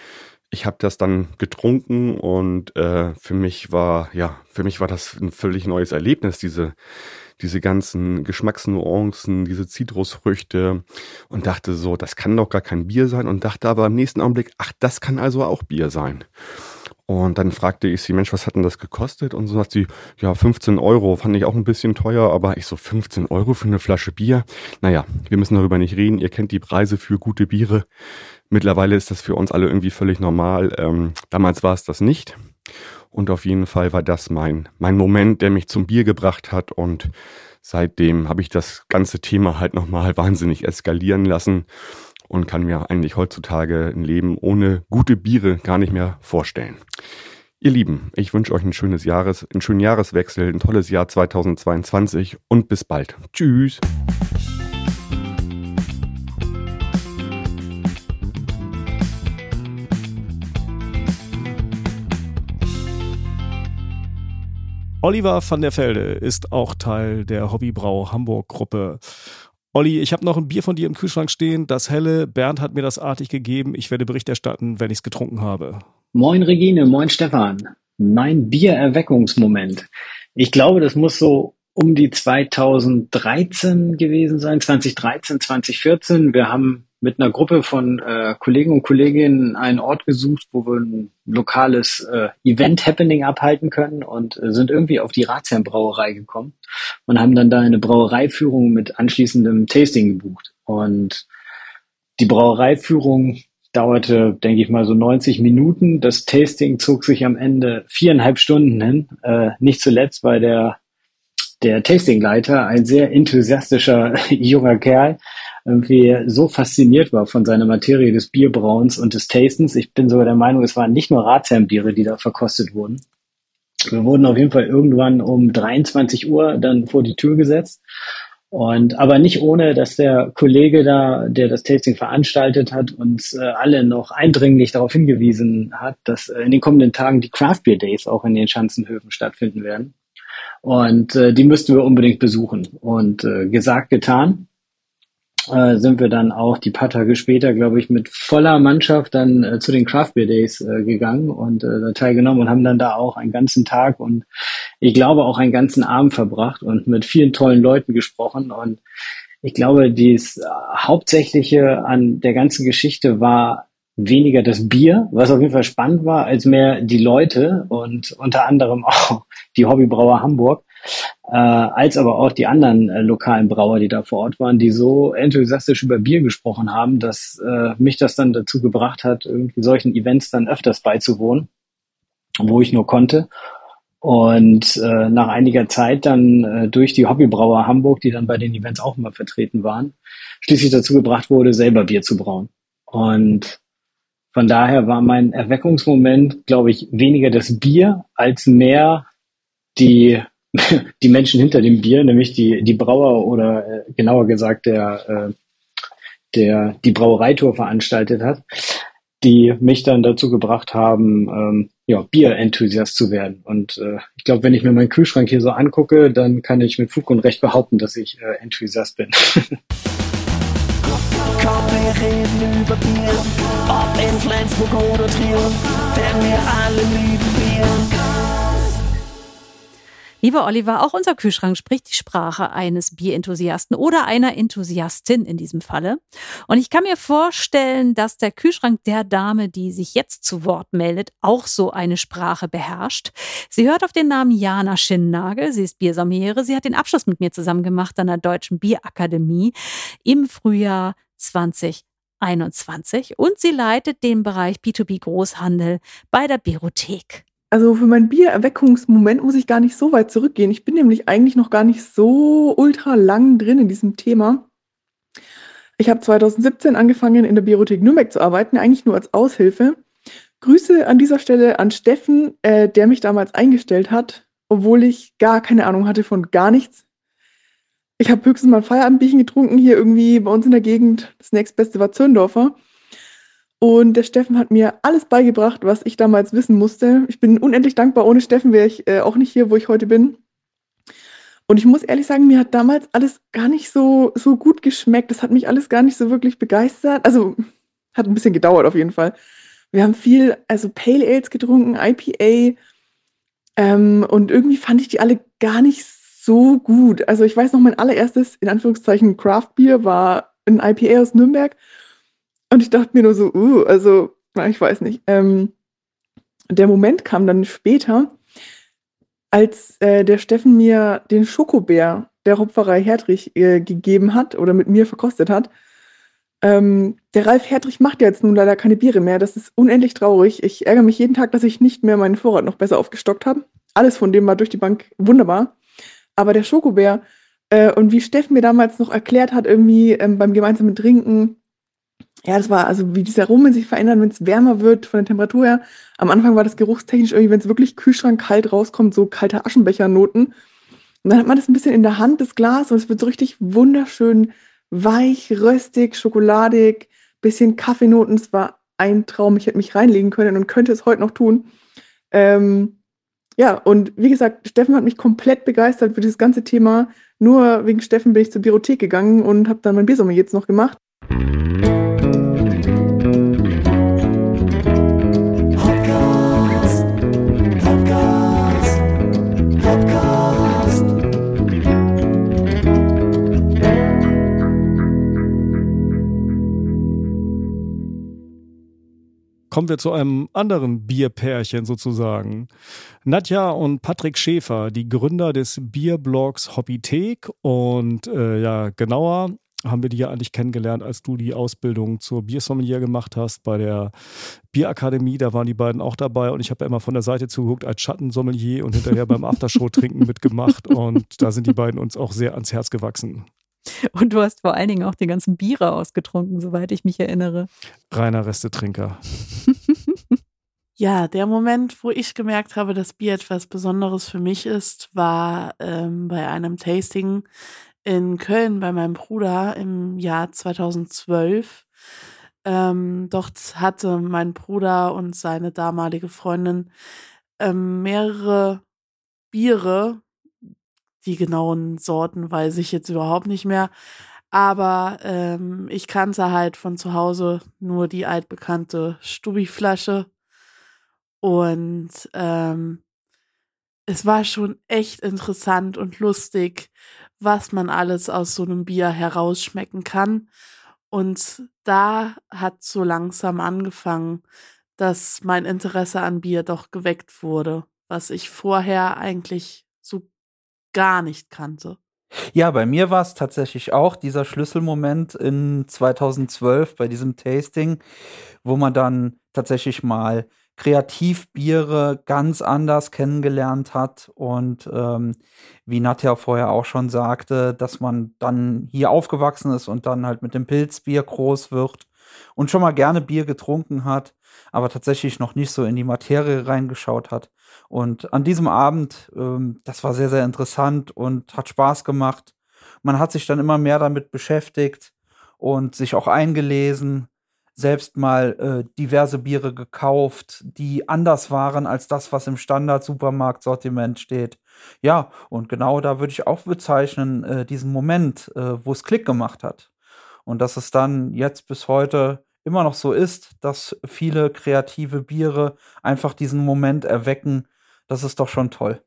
ich habe das dann getrunken und für mich war das ein völlig neues Erlebnis, diese ganzen Geschmacksnuancen, diese Zitrusfrüchte und dachte so, das kann doch gar kein Bier sein und dachte aber im nächsten Augenblick, ach, das kann also auch Bier sein. Und dann fragte ich sie, Mensch, was hat denn das gekostet? Und so sagt sie, ja, 15 €, fand ich auch ein bisschen teuer, aber ich so, 15 € für eine Flasche Bier? Naja, wir müssen darüber nicht reden, ihr kennt die Preise für gute Biere. Mittlerweile ist das für uns alle irgendwie völlig normal. Damals war es das nicht. Und auf jeden Fall war das mein Moment, der mich zum Bier gebracht hat. Und seitdem habe ich das ganze Thema halt nochmal wahnsinnig eskalieren lassen und kann mir eigentlich heutzutage ein Leben ohne gute Biere gar nicht mehr vorstellen. Ihr Lieben, ich wünsche euch einen schönen Jahreswechsel, ein tolles Jahr 2022 und bis bald. Tschüss! Oliver van der Velde ist auch Teil der Hobbybrau Hamburg Gruppe. Olli, ich habe noch ein Bier von dir im Kühlschrank stehen, das helle. Bernd hat mir das artig gegeben. Ich werde Bericht erstatten, wenn ich es getrunken habe. Moin Regine, moin Stefan. Mein Biererweckungsmoment. Ich glaube, das muss so um die 2013 gewesen sein, 2013, 2014. Wir haben mit einer Gruppe von Kollegen und Kolleginnen einen Ort gesucht, wo wir ein lokales Event-Happening abhalten können und sind irgendwie auf die Ratsherrenbrauerei gekommen und haben dann da eine Brauereiführung mit anschließendem Tasting gebucht. Und die Brauereiführung dauerte, denke ich mal, so 90 Minuten. Das Tasting zog sich am Ende 4,5 Stunden hin. Nicht zuletzt, weil der Tastingleiter, ein sehr enthusiastischer junger Kerl, irgendwie so fasziniert war von seiner Materie des Bierbrauens und des Tastens. Ich bin sogar der Meinung, es waren nicht nur Ratsherrenbiere, die da verkostet wurden. Wir wurden auf jeden Fall irgendwann um 23 Uhr dann vor die Tür gesetzt. Aber nicht ohne, dass der Kollege da, der das Tasting veranstaltet hat, uns alle noch eindringlich darauf hingewiesen hat, dass in den kommenden Tagen die Craft Beer Days auch in den Schanzenhöfen stattfinden werden. Und die müssten wir unbedingt besuchen. Und gesagt, getan, sind wir dann auch die paar Tage später, glaube ich, mit voller Mannschaft dann zu den Craft Beer Days gegangen und da teilgenommen und haben dann da auch einen ganzen Tag und ich glaube auch einen ganzen Abend verbracht und mit vielen tollen Leuten gesprochen. Und ich glaube, das Hauptsächliche an der ganzen Geschichte war weniger das Bier, was auf jeden Fall spannend war, als mehr die Leute und unter anderem auch die Hobbybrauer Hamburg, als aber auch die anderen lokalen Brauer, die da vor Ort waren, die so enthusiastisch über Bier gesprochen haben, dass mich das dann dazu gebracht hat, irgendwie solchen Events dann öfters beizuwohnen, wo ich nur konnte. Und nach einiger Zeit dann durch die Hobbybrauer Hamburg, die dann bei den Events auch immer vertreten waren, schließlich dazu gebracht wurde, selber Bier zu brauen. Und von daher war mein Erweckungsmoment, glaube ich, weniger das Bier als mehr die Menschen hinter dem Bier, nämlich die Brauer oder genauer gesagt der die Brauereitour veranstaltet hat, die mich dann dazu gebracht haben, Bier-Enthusiast zu werden. Und ich glaube, wenn ich mir meinen Kühlschrank hier so angucke, dann kann ich mit Fug und Recht behaupten, dass ich Enthusiast bin. Komm, wir reden über Bier, ob in Flensburg oder Trier, denn wir alle lieben Bier. Lieber Oliver, auch unser Kühlschrank spricht die Sprache eines Bierenthusiasten oder einer Enthusiastin in diesem Falle. Und ich kann mir vorstellen, dass der Kühlschrank der Dame, die sich jetzt zu Wort meldet, auch so eine Sprache beherrscht. Sie hört auf den Namen Jana Schinnagel. Sie ist Biersommeliere. Sie hat den Abschluss mit mir zusammen gemacht an der Deutschen Bierakademie im Frühjahr 2021. Und sie leitet den Bereich B2B Großhandel bei der Bierothek. Also für meinen Biererweckungsmoment muss ich gar nicht so weit zurückgehen. Ich bin nämlich eigentlich noch gar nicht so ultra lang drin in diesem Thema. Ich habe 2017 angefangen, in der Bierothek Nürnberg zu arbeiten, eigentlich nur als Aushilfe. Grüße an dieser Stelle an Steffen, der mich damals eingestellt hat, obwohl ich gar keine Ahnung hatte von gar nichts. Ich habe höchstens mal ein Feierabendbierchen getrunken, hier irgendwie bei uns in der Gegend. Das nächstbeste war Zürndorfer. Und der Steffen hat mir alles beigebracht, was ich damals wissen musste. Ich bin unendlich dankbar. Ohne Steffen wäre ich auch nicht hier, wo ich heute bin. Und ich muss ehrlich sagen, mir hat damals alles gar nicht so gut geschmeckt. Das hat mich alles gar nicht so wirklich begeistert. Also hat ein bisschen gedauert auf jeden Fall. Wir haben viel, also Pale Ales getrunken, IPA. Und irgendwie fand ich die alle gar nicht so gut. Also ich weiß noch, mein allererstes, in Anführungszeichen, Craft-Bier war ein IPA aus Nürnberg. Und ich dachte mir nur so, also, ich weiß nicht. Der Moment kam dann später, als der Steffen mir den Schokobär der Hopferei Hertrich gegeben hat oder mit mir verkostet hat. Der Ralf Hertrich macht ja jetzt nun leider keine Biere mehr. Das ist unendlich traurig. Ich ärgere mich jeden Tag, dass ich nicht mehr meinen Vorrat noch besser aufgestockt habe. Alles von dem war durch die Bank wunderbar. Aber der Schokobär und wie Steffen mir damals noch erklärt hat, irgendwie beim gemeinsamen Trinken, ja, das war also, wie diese Aromen sich verändern, wenn es wärmer wird von der Temperatur her. Am Anfang war das geruchstechnisch irgendwie, wenn es wirklich kühlschrankkalt rauskommt, so kalte Aschenbechernoten. Und dann hat man das ein bisschen in der Hand, das Glas, und es wird so richtig wunderschön weich, röstig, schokoladig, bisschen Kaffeenoten. Es war ein Traum. Ich hätte mich reinlegen können und könnte es heute noch tun. Ja, und wie gesagt, Steffen hat mich komplett begeistert für dieses ganze Thema. Nur wegen Steffen bin ich zur Biothek gegangen und habe dann mein Biersommer jetzt noch gemacht. Kommen wir zu einem anderen Bierpärchen sozusagen. Nadja und Patrick Schäfer, die Gründer des Bierblogs Hobbythek. Und genauer haben wir die ja eigentlich kennengelernt, als du die Ausbildung zur Biersommelier gemacht hast bei der Bierakademie. Da waren die beiden auch dabei und ich habe ja immer von der Seite zugeguckt als Schattensommelier und hinterher beim Aftershow-Trinken mitgemacht. Und da sind die beiden uns auch sehr ans Herz gewachsen. Und du hast vor allen Dingen auch die ganzen Biere ausgetrunken, soweit ich mich erinnere. Reiner Restetrinker. Ja, der Moment, wo ich gemerkt habe, dass Bier etwas Besonderes für mich ist, war bei einem Tasting in Köln bei meinem Bruder im Jahr 2012. Dort hatte mein Bruder und seine damalige Freundin mehrere Biere. Die genauen Sorten weiß ich jetzt überhaupt nicht mehr. Aber ich kannte halt von zu Hause nur die altbekannte Stubbi-Flasche. Und es war schon echt interessant und lustig, was man alles aus so einem Bier herausschmecken kann. Und da hat so langsam angefangen, dass mein Interesse an Bier doch geweckt wurde, was ich vorher eigentlich so gar nicht kannte. Ja, bei mir war es tatsächlich auch dieser Schlüsselmoment in 2012 bei diesem Tasting, wo man dann tatsächlich mal Kreativbiere ganz anders kennengelernt hat und wie Nadja vorher auch schon sagte, dass man dann hier aufgewachsen ist und dann halt mit dem Pilzbier groß wird und schon mal gerne Bier getrunken hat, aber tatsächlich noch nicht so in die Materie reingeschaut hat. Und an diesem Abend, das war sehr, sehr interessant und hat Spaß gemacht. Man hat sich dann immer mehr damit beschäftigt und sich auch eingelesen, selbst mal diverse Biere gekauft, die anders waren als das, was im Standard-Supermarkt-Sortiment steht. Ja, und genau da würde ich auch bezeichnen, diesen Moment, wo es Klick gemacht hat. Und dass es dann jetzt bis heute immer noch so ist, dass viele kreative Biere einfach diesen Moment erwecken, das ist doch schon toll.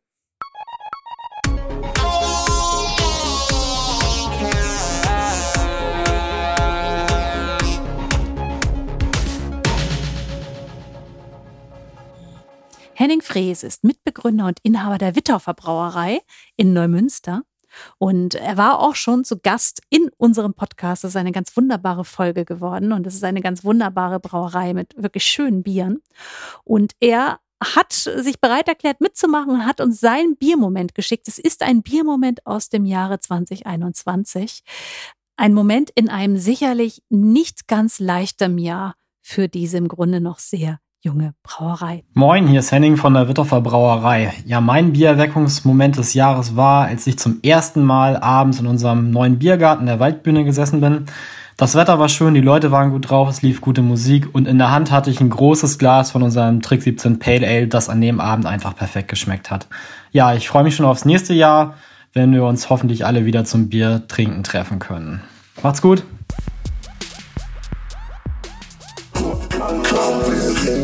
Henning Frees ist Mitbegründer und Inhaber der Wittorfer Brauerei in Neumünster. Und er war auch schon zu Gast in unserem Podcast. Das ist eine ganz wunderbare Folge geworden. Und es ist eine ganz wunderbare Brauerei mit wirklich schönen Bieren. Und er hat sich bereit erklärt mitzumachen und hat uns seinen Biermoment geschickt. Es ist ein Biermoment aus dem Jahre 2021. Ein Moment in einem sicherlich nicht ganz leichten Jahr für diese im Grunde noch sehr junge Brauerei. Moin, hier ist Henning von der Wittorfer Brauerei. Ja, mein Biererweckungsmoment des Jahres war, als ich zum ersten Mal abends in unserem neuen Biergarten der Waldbühne gesessen bin. Das Wetter war schön, die Leute waren gut drauf, es lief gute Musik und in der Hand hatte ich ein großes Glas von unserem Trick 17 Pale Ale, das an dem Abend einfach perfekt geschmeckt hat. Ja, ich freue mich schon aufs nächste Jahr, wenn wir uns hoffentlich alle wieder zum Bier trinken treffen können. Macht's gut! Komm, wir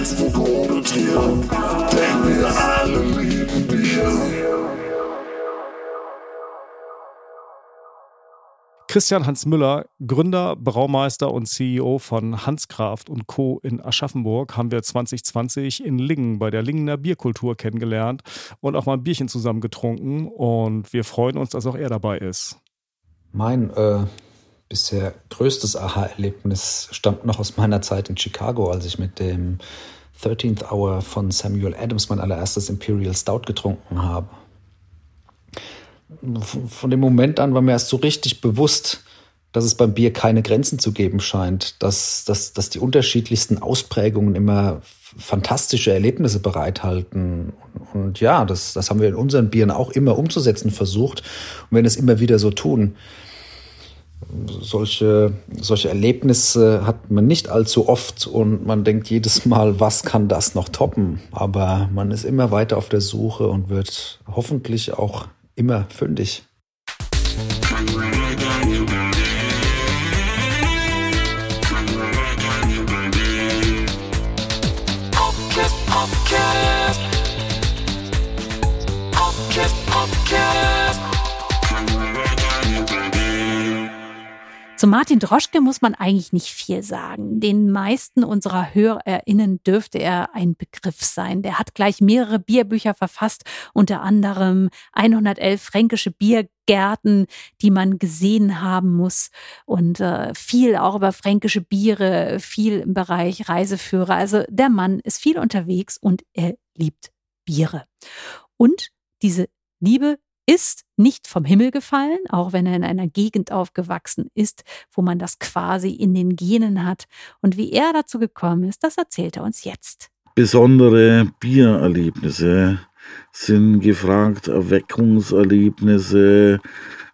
Flensburg oder Trier, denn wir alle lieben Bier. Christian Hans Müller, Gründer, Braumeister und CEO von Hanskraft & Co. in Aschaffenburg, haben wir 2020 in Lingen bei der Lingener Bierkultur kennengelernt und auch mal ein Bierchen zusammen getrunken. Und wir freuen uns, dass auch er dabei ist. Mein bisher größtes Aha-Erlebnis stammt noch aus meiner Zeit in Chicago, als ich mit dem 13th Hour von Samuel Adams mein allererstes Imperial Stout getrunken habe. Von dem Moment an war mir erst so richtig bewusst, dass es beim Bier keine Grenzen zu geben scheint, dass die unterschiedlichsten Ausprägungen immer fantastische Erlebnisse bereithalten. Und ja, das haben wir in unseren Bieren auch immer umzusetzen versucht und werden es immer wieder so tun. Solche Erlebnisse hat man nicht allzu oft und man denkt jedes Mal, was kann das noch toppen? Aber man ist immer weiter auf der Suche und wird hoffentlich auch immer fündig. Zu Martin Droschke muss man eigentlich nicht viel sagen. Den meisten unserer HörerInnen dürfte er ein Begriff sein. Der hat gleich mehrere Bierbücher verfasst, unter anderem 111 fränkische Biergärten, die man gesehen haben muss und viel auch über fränkische Biere, viel im Bereich Reiseführer. Also der Mann ist viel unterwegs und er liebt Biere. Und diese Liebe ist nicht vom Himmel gefallen, auch wenn er in einer Gegend aufgewachsen ist, wo man das quasi in den Genen hat. Und wie er dazu gekommen ist, das erzählt er uns jetzt. Besondere Biererlebnisse sind gefragt, Erweckungserlebnisse,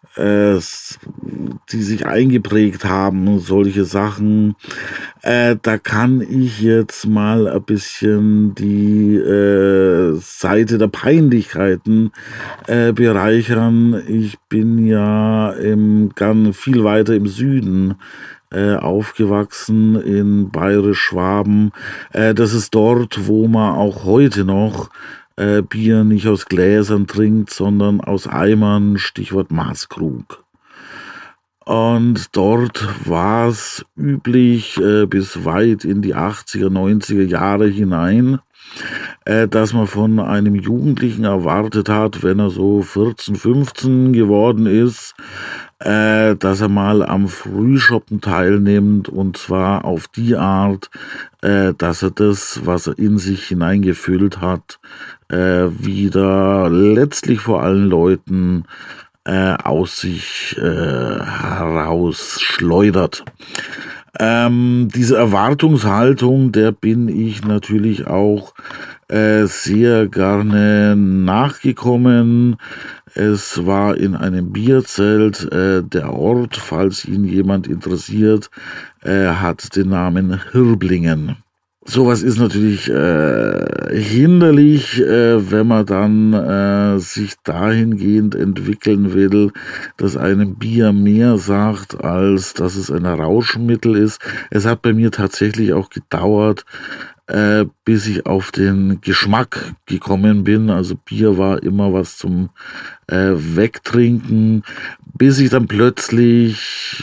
die sich eingeprägt haben, solche Sachen. Da kann ich jetzt mal ein bisschen die Seite der Peinlichkeiten bereichern. Ich bin ja viel weiter im Süden aufgewachsen, in Bayerisch-Schwaben. Das ist dort, wo man auch heute noch Bier nicht aus Gläsern trinkt, sondern aus Eimern, Stichwort Maßkrug. Und dort war es üblich, bis weit in die 80er, 90er Jahre hinein, dass man von einem Jugendlichen erwartet hat, wenn er so 14, 15 geworden ist, dass er mal am Frühschoppen teilnimmt, und zwar auf die Art, dass er das, was er in sich hineingefüllt hat, wieder letztlich vor allen Leuten aus sich heraus schleudert. Diese Erwartungshaltung, der bin ich natürlich auch sehr gerne nachgekommen. Es war in einem Bierzelt. Der Ort, falls ihn jemand interessiert, hat den Namen Hirblingen. Sowas ist natürlich hinderlich, wenn man dann sich dahingehend entwickeln will, dass einem Bier mehr sagt, als dass es ein Rauschmittel ist. Es hat bei mir tatsächlich auch gedauert, bis ich auf den Geschmack gekommen bin. Also Bier war immer was zum Wegtrinken, bis ich dann plötzlich,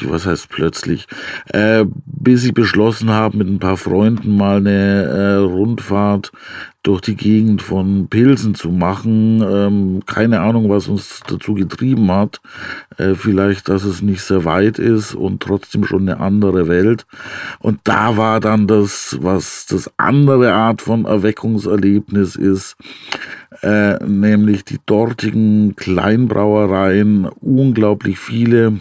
bis ich beschlossen habe, mit ein paar Freunden mal eine Rundfahrt durch die Gegend von Pilsen zu machen. Keine Ahnung, was uns dazu getrieben hat. Vielleicht, dass es nicht sehr weit ist und trotzdem schon eine andere Welt. Und da war dann das, was das andere Art von Erweckungserlebnis ist, nämlich die dortigen Kleinbrauereien, unglaublich viele,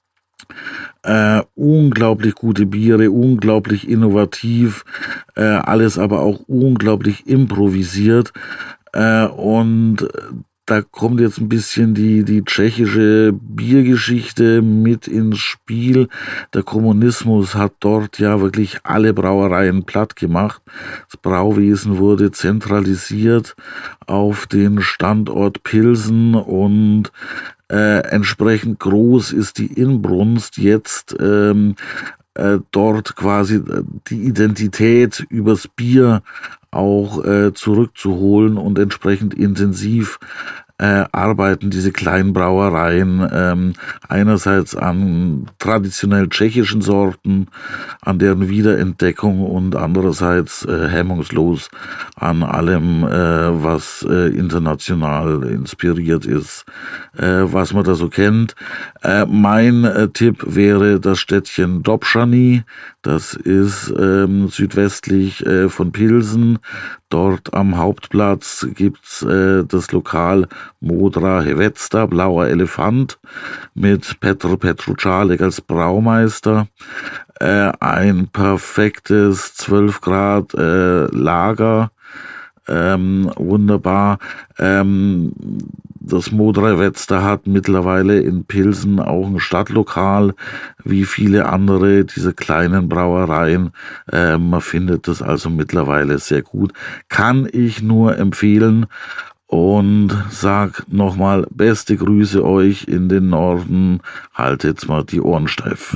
unglaublich gute Biere, unglaublich innovativ, alles aber auch unglaublich improvisiert, und da kommt jetzt ein bisschen die tschechische Biergeschichte mit ins Spiel. Der Kommunismus hat dort ja wirklich alle Brauereien platt gemacht. Das Brauwesen wurde zentralisiert auf den Standort Pilsen, und entsprechend groß ist die Inbrunst jetzt dort quasi die Identität übers Bier auch zurückzuholen und entsprechend intensiv arbeiten diese kleinen Brauereien einerseits an traditionell tschechischen Sorten, an deren Wiederentdeckung und andererseits hemmungslos an allem, was international inspiriert ist, was man da so kennt. Mein Tipp wäre das Städtchen Dobřany. Das ist südwestlich von Pilsen. Dort am Hauptplatz gibt's das Lokal Modra Hvězda, Blauer Elefant, mit Petr Petruchalek als Braumeister. Ein perfektes 12 Grad Lager. Wunderbar. Das Modra Hvězda hat mittlerweile in Pilsen auch ein Stadtlokal, wie viele andere dieser kleinen Brauereien. Man findet das also mittlerweile sehr gut. Kann ich nur empfehlen und sag nochmal beste Grüße euch in den Norden. Haltet mal die Ohren steif.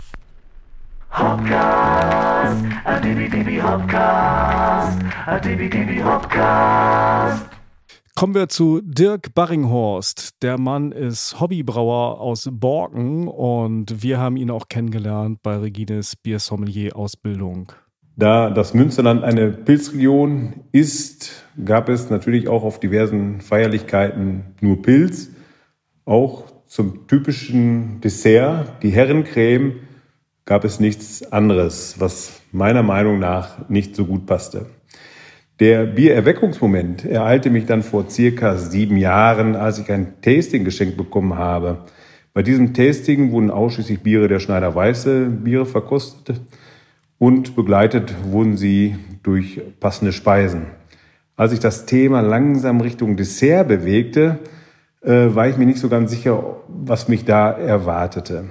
Hopcast, a dibi Hopcast, a dibi Hopcast. Kommen wir zu Dirk Barringhorst. Der Mann ist Hobbybrauer aus Borken und wir haben ihn auch kennengelernt bei Regines Biersommelier-Ausbildung. Da das Münsterland eine Pilzregion ist, gab es natürlich auch auf diversen Feierlichkeiten nur Pilz. Auch zum typischen Dessert, die Herrencreme, gab es nichts anderes, was meiner Meinung nach nicht so gut passte. Der Biererweckungsmoment ereilte mich dann vor circa 7 Jahren, als ich ein Tasting geschenkt bekommen habe. Bei diesem Tasting wurden ausschließlich Biere der Schneider-Weiße Biere verkostet und begleitet wurden sie durch passende Speisen. Als ich das Thema langsam Richtung Dessert bewegte, war ich mir nicht so ganz sicher, was mich da erwartete.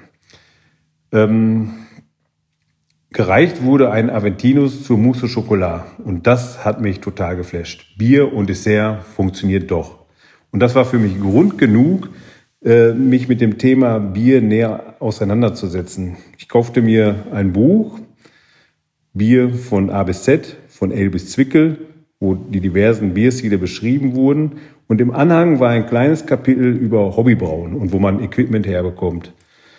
Gereicht wurde ein Aventinus zur Mousse au Chocolat und das hat mich total geflasht. Bier und Dessert funktioniert doch. Und das war für mich Grund genug, mich mit dem Thema Bier näher auseinanderzusetzen. Ich kaufte mir ein Buch, Bier von A bis Z, von L bis Zwickel, wo die diversen Bierstile beschrieben wurden. Und im Anhang war ein kleines Kapitel über Hobbybrauen und wo man Equipment herbekommt.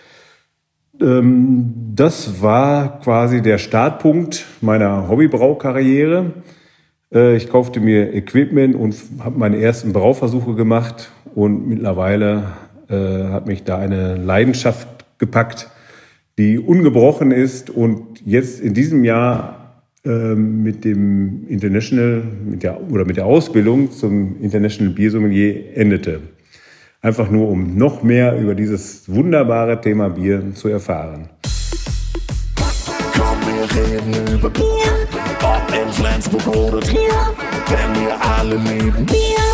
Das war quasi der Startpunkt meiner Hobbybraukarriere. Ich kaufte mir Equipment und habe meine ersten Brauversuche gemacht und mittlerweile hat mich da eine Leidenschaft gepackt, die ungebrochen ist und jetzt in diesem Jahr mit dem mit der Ausbildung zum International Biersommelier endete. Einfach nur, um noch mehr über dieses wunderbare Thema Bier zu erfahren. Komm, wir reden über Bier, ob in Flensburg oder Trier, denn wir alle lieben Bier.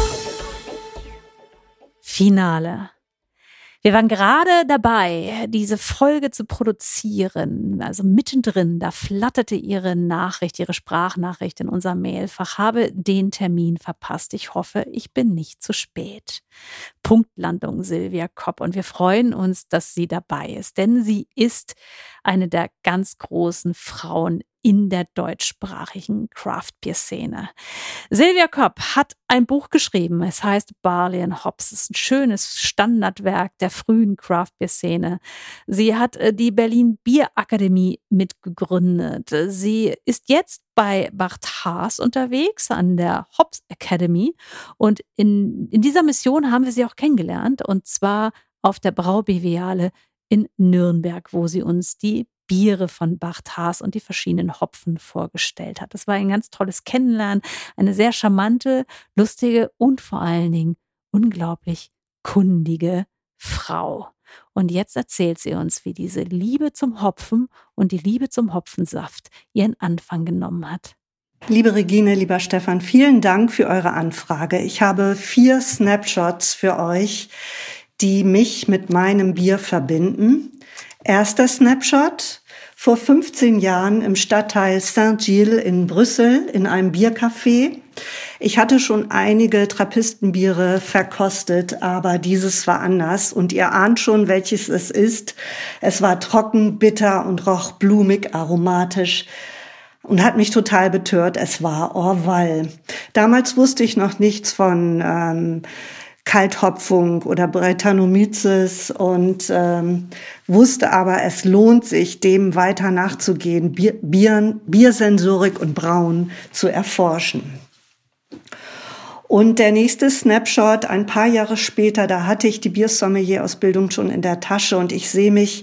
Finale. Wir waren gerade dabei, diese Folge zu produzieren, also mittendrin, da flatterte Ihre Nachricht, Ihre Sprachnachricht in unser Mailfach, habe den Termin verpasst. Ich hoffe, ich bin nicht zu spät. Punktlandung Silvia Kopp und wir freuen uns, dass sie dabei ist, denn sie ist eine der ganz großen Frauen in der deutschsprachigen Craft-Bier-Szene. Silvia Kopp hat ein Buch geschrieben. Es heißt Barley and Hops. Es ist ein schönes Standardwerk der frühen Craft-Bier-Szene. Sie hat die Berlin Bierakademie mitgegründet. Sie ist jetzt bei Bart Haas unterwegs an der Hops Academy. Und in dieser Mission haben wir sie auch kennengelernt. Und zwar auf der Braubiviale in Nürnberg, wo sie uns die Biere von Bart Haas und die verschiedenen Hopfen vorgestellt hat. Das war ein ganz tolles Kennenlernen, eine sehr charmante, lustige und vor allen Dingen unglaublich kundige Frau. Und jetzt erzählt sie uns, wie diese Liebe zum Hopfen und die Liebe zum Hopfensaft ihren Anfang genommen hat. Liebe Regine, lieber Stefan, vielen Dank für eure Anfrage. Ich habe 4 Snapshots für euch, die mich mit meinem Bier verbinden. Erster Snapshot: Vor 15 Jahren im Stadtteil Saint-Gilles in Brüssel in einem Biercafé. Ich hatte schon einige Trappistenbiere verkostet, aber dieses war anders. Und ihr ahnt schon, welches es ist. Es war trocken, bitter und roch blumig, aromatisch. Und hat mich total betört. Es war Orval. Damals wusste ich noch nichts von Kalthopfung oder Brettanomyces und wusste aber, es lohnt sich, dem weiter nachzugehen, Biersensorik und Brauen zu erforschen. Und der nächste Snapshot, ein paar Jahre später, da hatte ich die Biersommelier-Ausbildung schon in der Tasche und ich sehe mich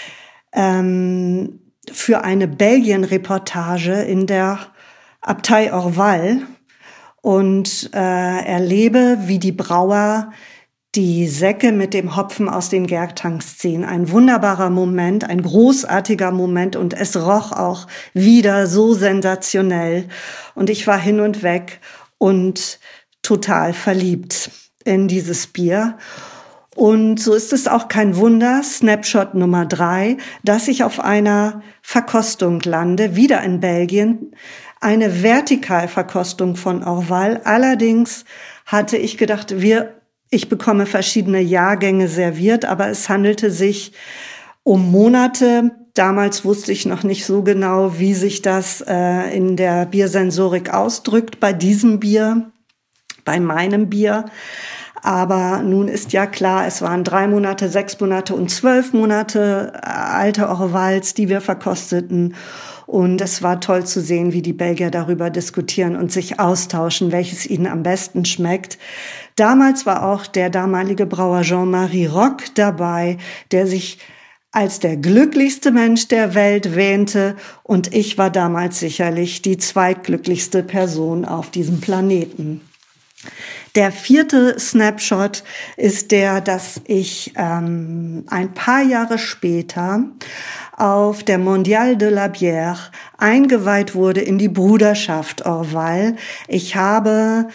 für eine Belgien-Reportage in der Abtei Orval und erlebe, wie die Brauer die Säcke mit dem Hopfen aus den Gärtanks ziehen. Ein wunderbarer Moment, ein großartiger Moment und es roch auch wieder so sensationell. Und ich war hin und weg und total verliebt in dieses Bier. Und so ist es auch kein Wunder, Snapshot Nummer 3, dass ich auf einer Verkostung lande, wieder in Belgien, eine Vertikalverkostung von Orval. Allerdings hatte ich gedacht, ich bekomme verschiedene Jahrgänge serviert, aber es handelte sich um Monate. Damals wusste ich noch nicht so genau, wie sich das in der Biersensorik ausdrückt bei diesem Bier, bei meinem Bier. Aber nun ist ja klar, es waren 3 Monate, 6 Monate und 12 Monate alte Orvals, die wir verkosteten. Und es war toll zu sehen, wie die Belgier darüber diskutieren und sich austauschen, welches ihnen am besten schmeckt. Damals war auch der damalige Brauer Jean-Marie Roch dabei, der sich als der glücklichste Mensch der Welt wähnte. Und ich war damals sicherlich die zweitglücklichste Person auf diesem Planeten. Der 4. Snapshot ist der, dass ich ein paar Jahre später auf der Mondiale de la Bière eingeweiht wurde in die Bruderschaft Orval. Ich habe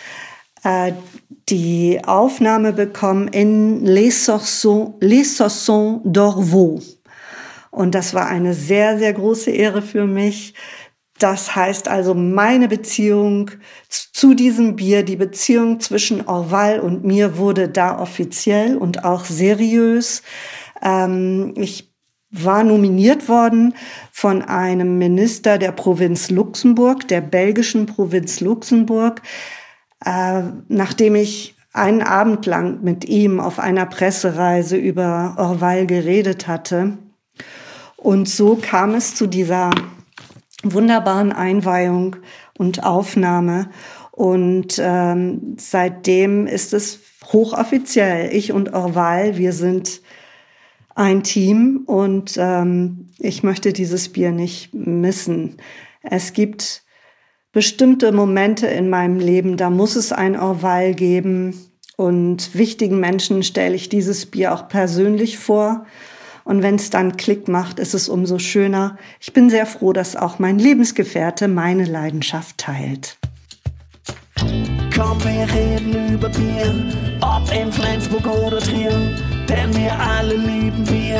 die Aufnahme bekommen in Les Soissons d'Orvaux. Und das war eine sehr, sehr große Ehre für mich. Das heißt also, meine Beziehung zu diesem Bier, die Beziehung zwischen Orval und mir wurde da offiziell und auch seriös. Ich war nominiert worden von einem Minister der Provinz Luxemburg, der belgischen Provinz Luxemburg, nachdem ich einen Abend lang mit ihm auf einer Pressereise über Orval geredet hatte. Und so kam es zu dieser wunderbaren Einweihung und Aufnahme. Und seitdem ist es hochoffiziell. Ich und Orval, wir sind ein Team und ich möchte dieses Bier nicht missen. Es gibt bestimmte Momente in meinem Leben, da muss es ein Orval geben. Und wichtigen Menschen stelle ich dieses Bier auch persönlich vor. Und wenn es dann Klick macht, ist es umso schöner. Ich bin sehr froh, dass auch mein Lebensgefährte meine Leidenschaft teilt. Komm, wir reden über Bier, ob in Flensburg oder Trier, denn wir alle lieben Bier.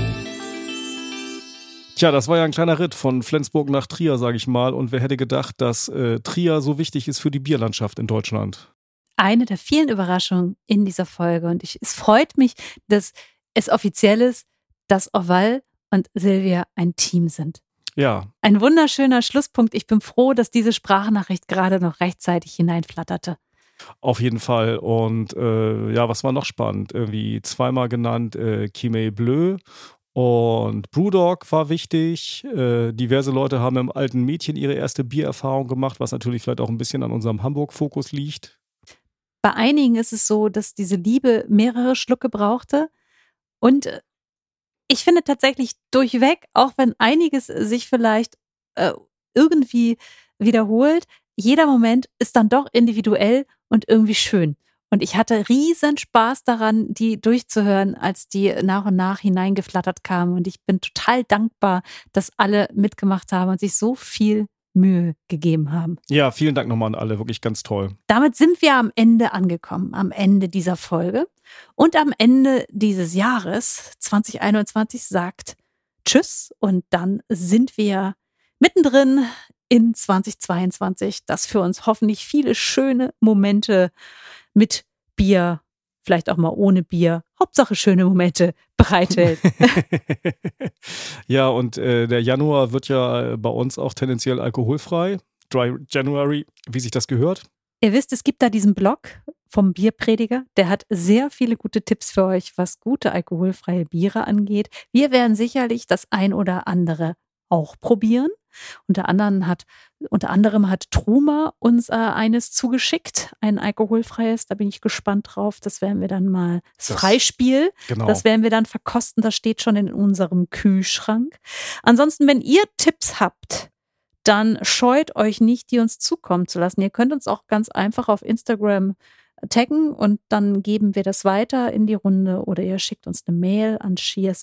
Tja, das war ja ein kleiner Ritt von Flensburg nach Trier, sage ich mal. Und wer hätte gedacht, dass Trier so wichtig ist für die Bierlandschaft in Deutschland? Eine der vielen Überraschungen in dieser Folge. Und es freut mich, dass es offiziell ist, dass Orval und Silvia ein Team sind. Ja. Ein wunderschöner Schlusspunkt. Ich bin froh, dass diese Sprachnachricht gerade noch rechtzeitig hineinflatterte. Auf jeden Fall. Und ja, was war noch spannend? Irgendwie zweimal genannt Chimay Bleu und Brewdog war wichtig. Diverse Leute haben im alten Mädchen ihre erste Biererfahrung gemacht, was natürlich vielleicht auch ein bisschen an unserem Hamburg-Fokus liegt. Bei einigen ist es so, dass diese Liebe mehrere Schlucke brauchte. Und ich finde tatsächlich durchweg, auch wenn einiges sich vielleicht irgendwie wiederholt, jeder Moment ist dann doch individuell und irgendwie schön. Und ich hatte riesen Spaß daran, die durchzuhören, als die nach und nach hineingeflattert kamen. Und ich bin total dankbar, dass alle mitgemacht haben und sich so viel Mühe gegeben haben. Ja, vielen Dank nochmal an alle, wirklich ganz toll. Damit sind wir am Ende angekommen, am Ende dieser Folge. Und am Ende dieses Jahres 2021 sagt Tschüss und dann sind wir mittendrin in 2022, das für uns hoffentlich viele schöne Momente mit Bier, vielleicht auch mal ohne Bier, Hauptsache schöne Momente bereithält. Ja, und der Januar wird ja bei uns auch tendenziell alkoholfrei. Dry January, wie sich das gehört. Ihr wisst, es gibt da diesen Blog vom Bierprediger, der hat sehr viele gute Tipps für euch, was gute alkoholfreie Biere angeht. Wir werden sicherlich das ein oder andere auch probieren. Unter anderem hat Truma uns eines zugeschickt, ein alkoholfreies, da bin ich gespannt drauf. Das werden wir dann mal, das Freispiel, genau. Das werden wir dann verkosten, das steht schon in unserem Kühlschrank. Ansonsten, wenn ihr Tipps habt, dann scheut euch nicht, die uns zukommen zu lassen. Ihr könnt uns auch ganz einfach auf Instagram taggen und dann geben wir das weiter in die Runde oder ihr schickt uns eine Mail an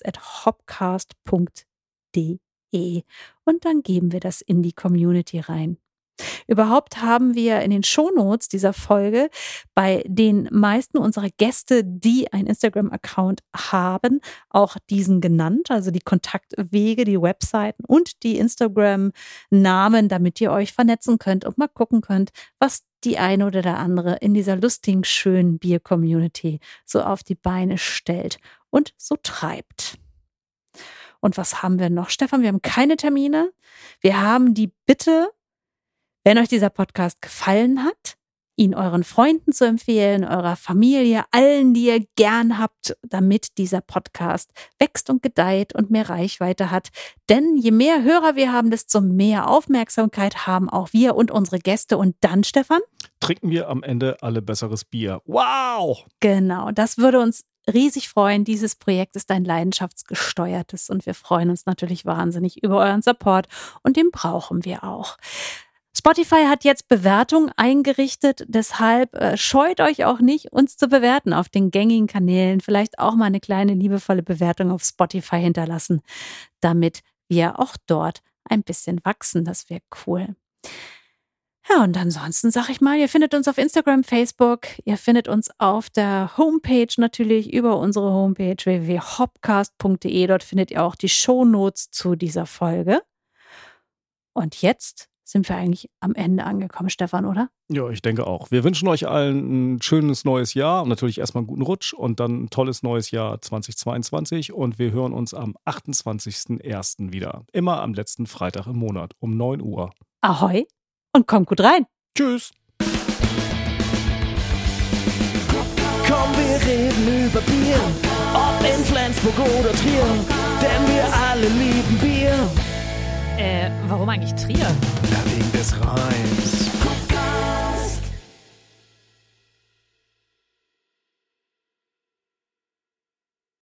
cheers@hopcast.de und dann geben wir das in die Community rein. Überhaupt haben wir in den Shownotes dieser Folge bei den meisten unserer Gäste, die einen Instagram-Account haben, auch diesen genannt, also die Kontaktwege, die Webseiten und die Instagram-Namen, damit ihr euch vernetzen könnt und mal gucken könnt, was die eine oder der andere in dieser lustigen, schönen Bier-Community so auf die Beine stellt und so treibt. Und was haben wir noch, Stefan? Wir haben keine Termine. Wir haben die Bitte, wenn euch dieser Podcast gefallen hat, ihn euren Freunden zu empfehlen, eurer Familie, allen, die ihr gern habt, damit dieser Podcast wächst und gedeiht und mehr Reichweite hat. Denn je mehr Hörer wir haben, desto mehr Aufmerksamkeit haben auch wir und unsere Gäste. Und dann, Stefan? Trinken wir am Ende alle besseres Bier. Wow! Genau, das würde uns riesig freuen. Dieses Projekt ist ein leidenschaftsgesteuertes und wir freuen uns natürlich wahnsinnig über euren Support und den brauchen wir auch. Spotify hat jetzt Bewertungen eingerichtet, deshalb scheut euch auch nicht, uns zu bewerten auf den gängigen Kanälen. Vielleicht auch mal eine kleine liebevolle Bewertung auf Spotify hinterlassen, damit wir auch dort ein bisschen wachsen. Das wäre cool. Ja, und ansonsten sage ich mal, ihr findet uns auf Instagram, Facebook, ihr findet uns auf der Homepage natürlich über unsere Homepage www.hopcast.de. Dort findet ihr auch die Shownotes zu dieser Folge. Und jetzt sind wir eigentlich am Ende angekommen, Stefan, oder? Ja, ich denke auch. Wir wünschen euch allen ein schönes neues Jahr und natürlich erstmal einen guten Rutsch und dann ein tolles neues Jahr 2022 und wir hören uns am 28.01. wieder. Immer am letzten Freitag im Monat um 9 Uhr. Ahoi und kommt gut rein. Tschüss. Komm, wir reden über Bier, ob in Flensburg oder Trier, denn wir alle lieben Bier. Warum eigentlich Trier? Na, wegen des Reims.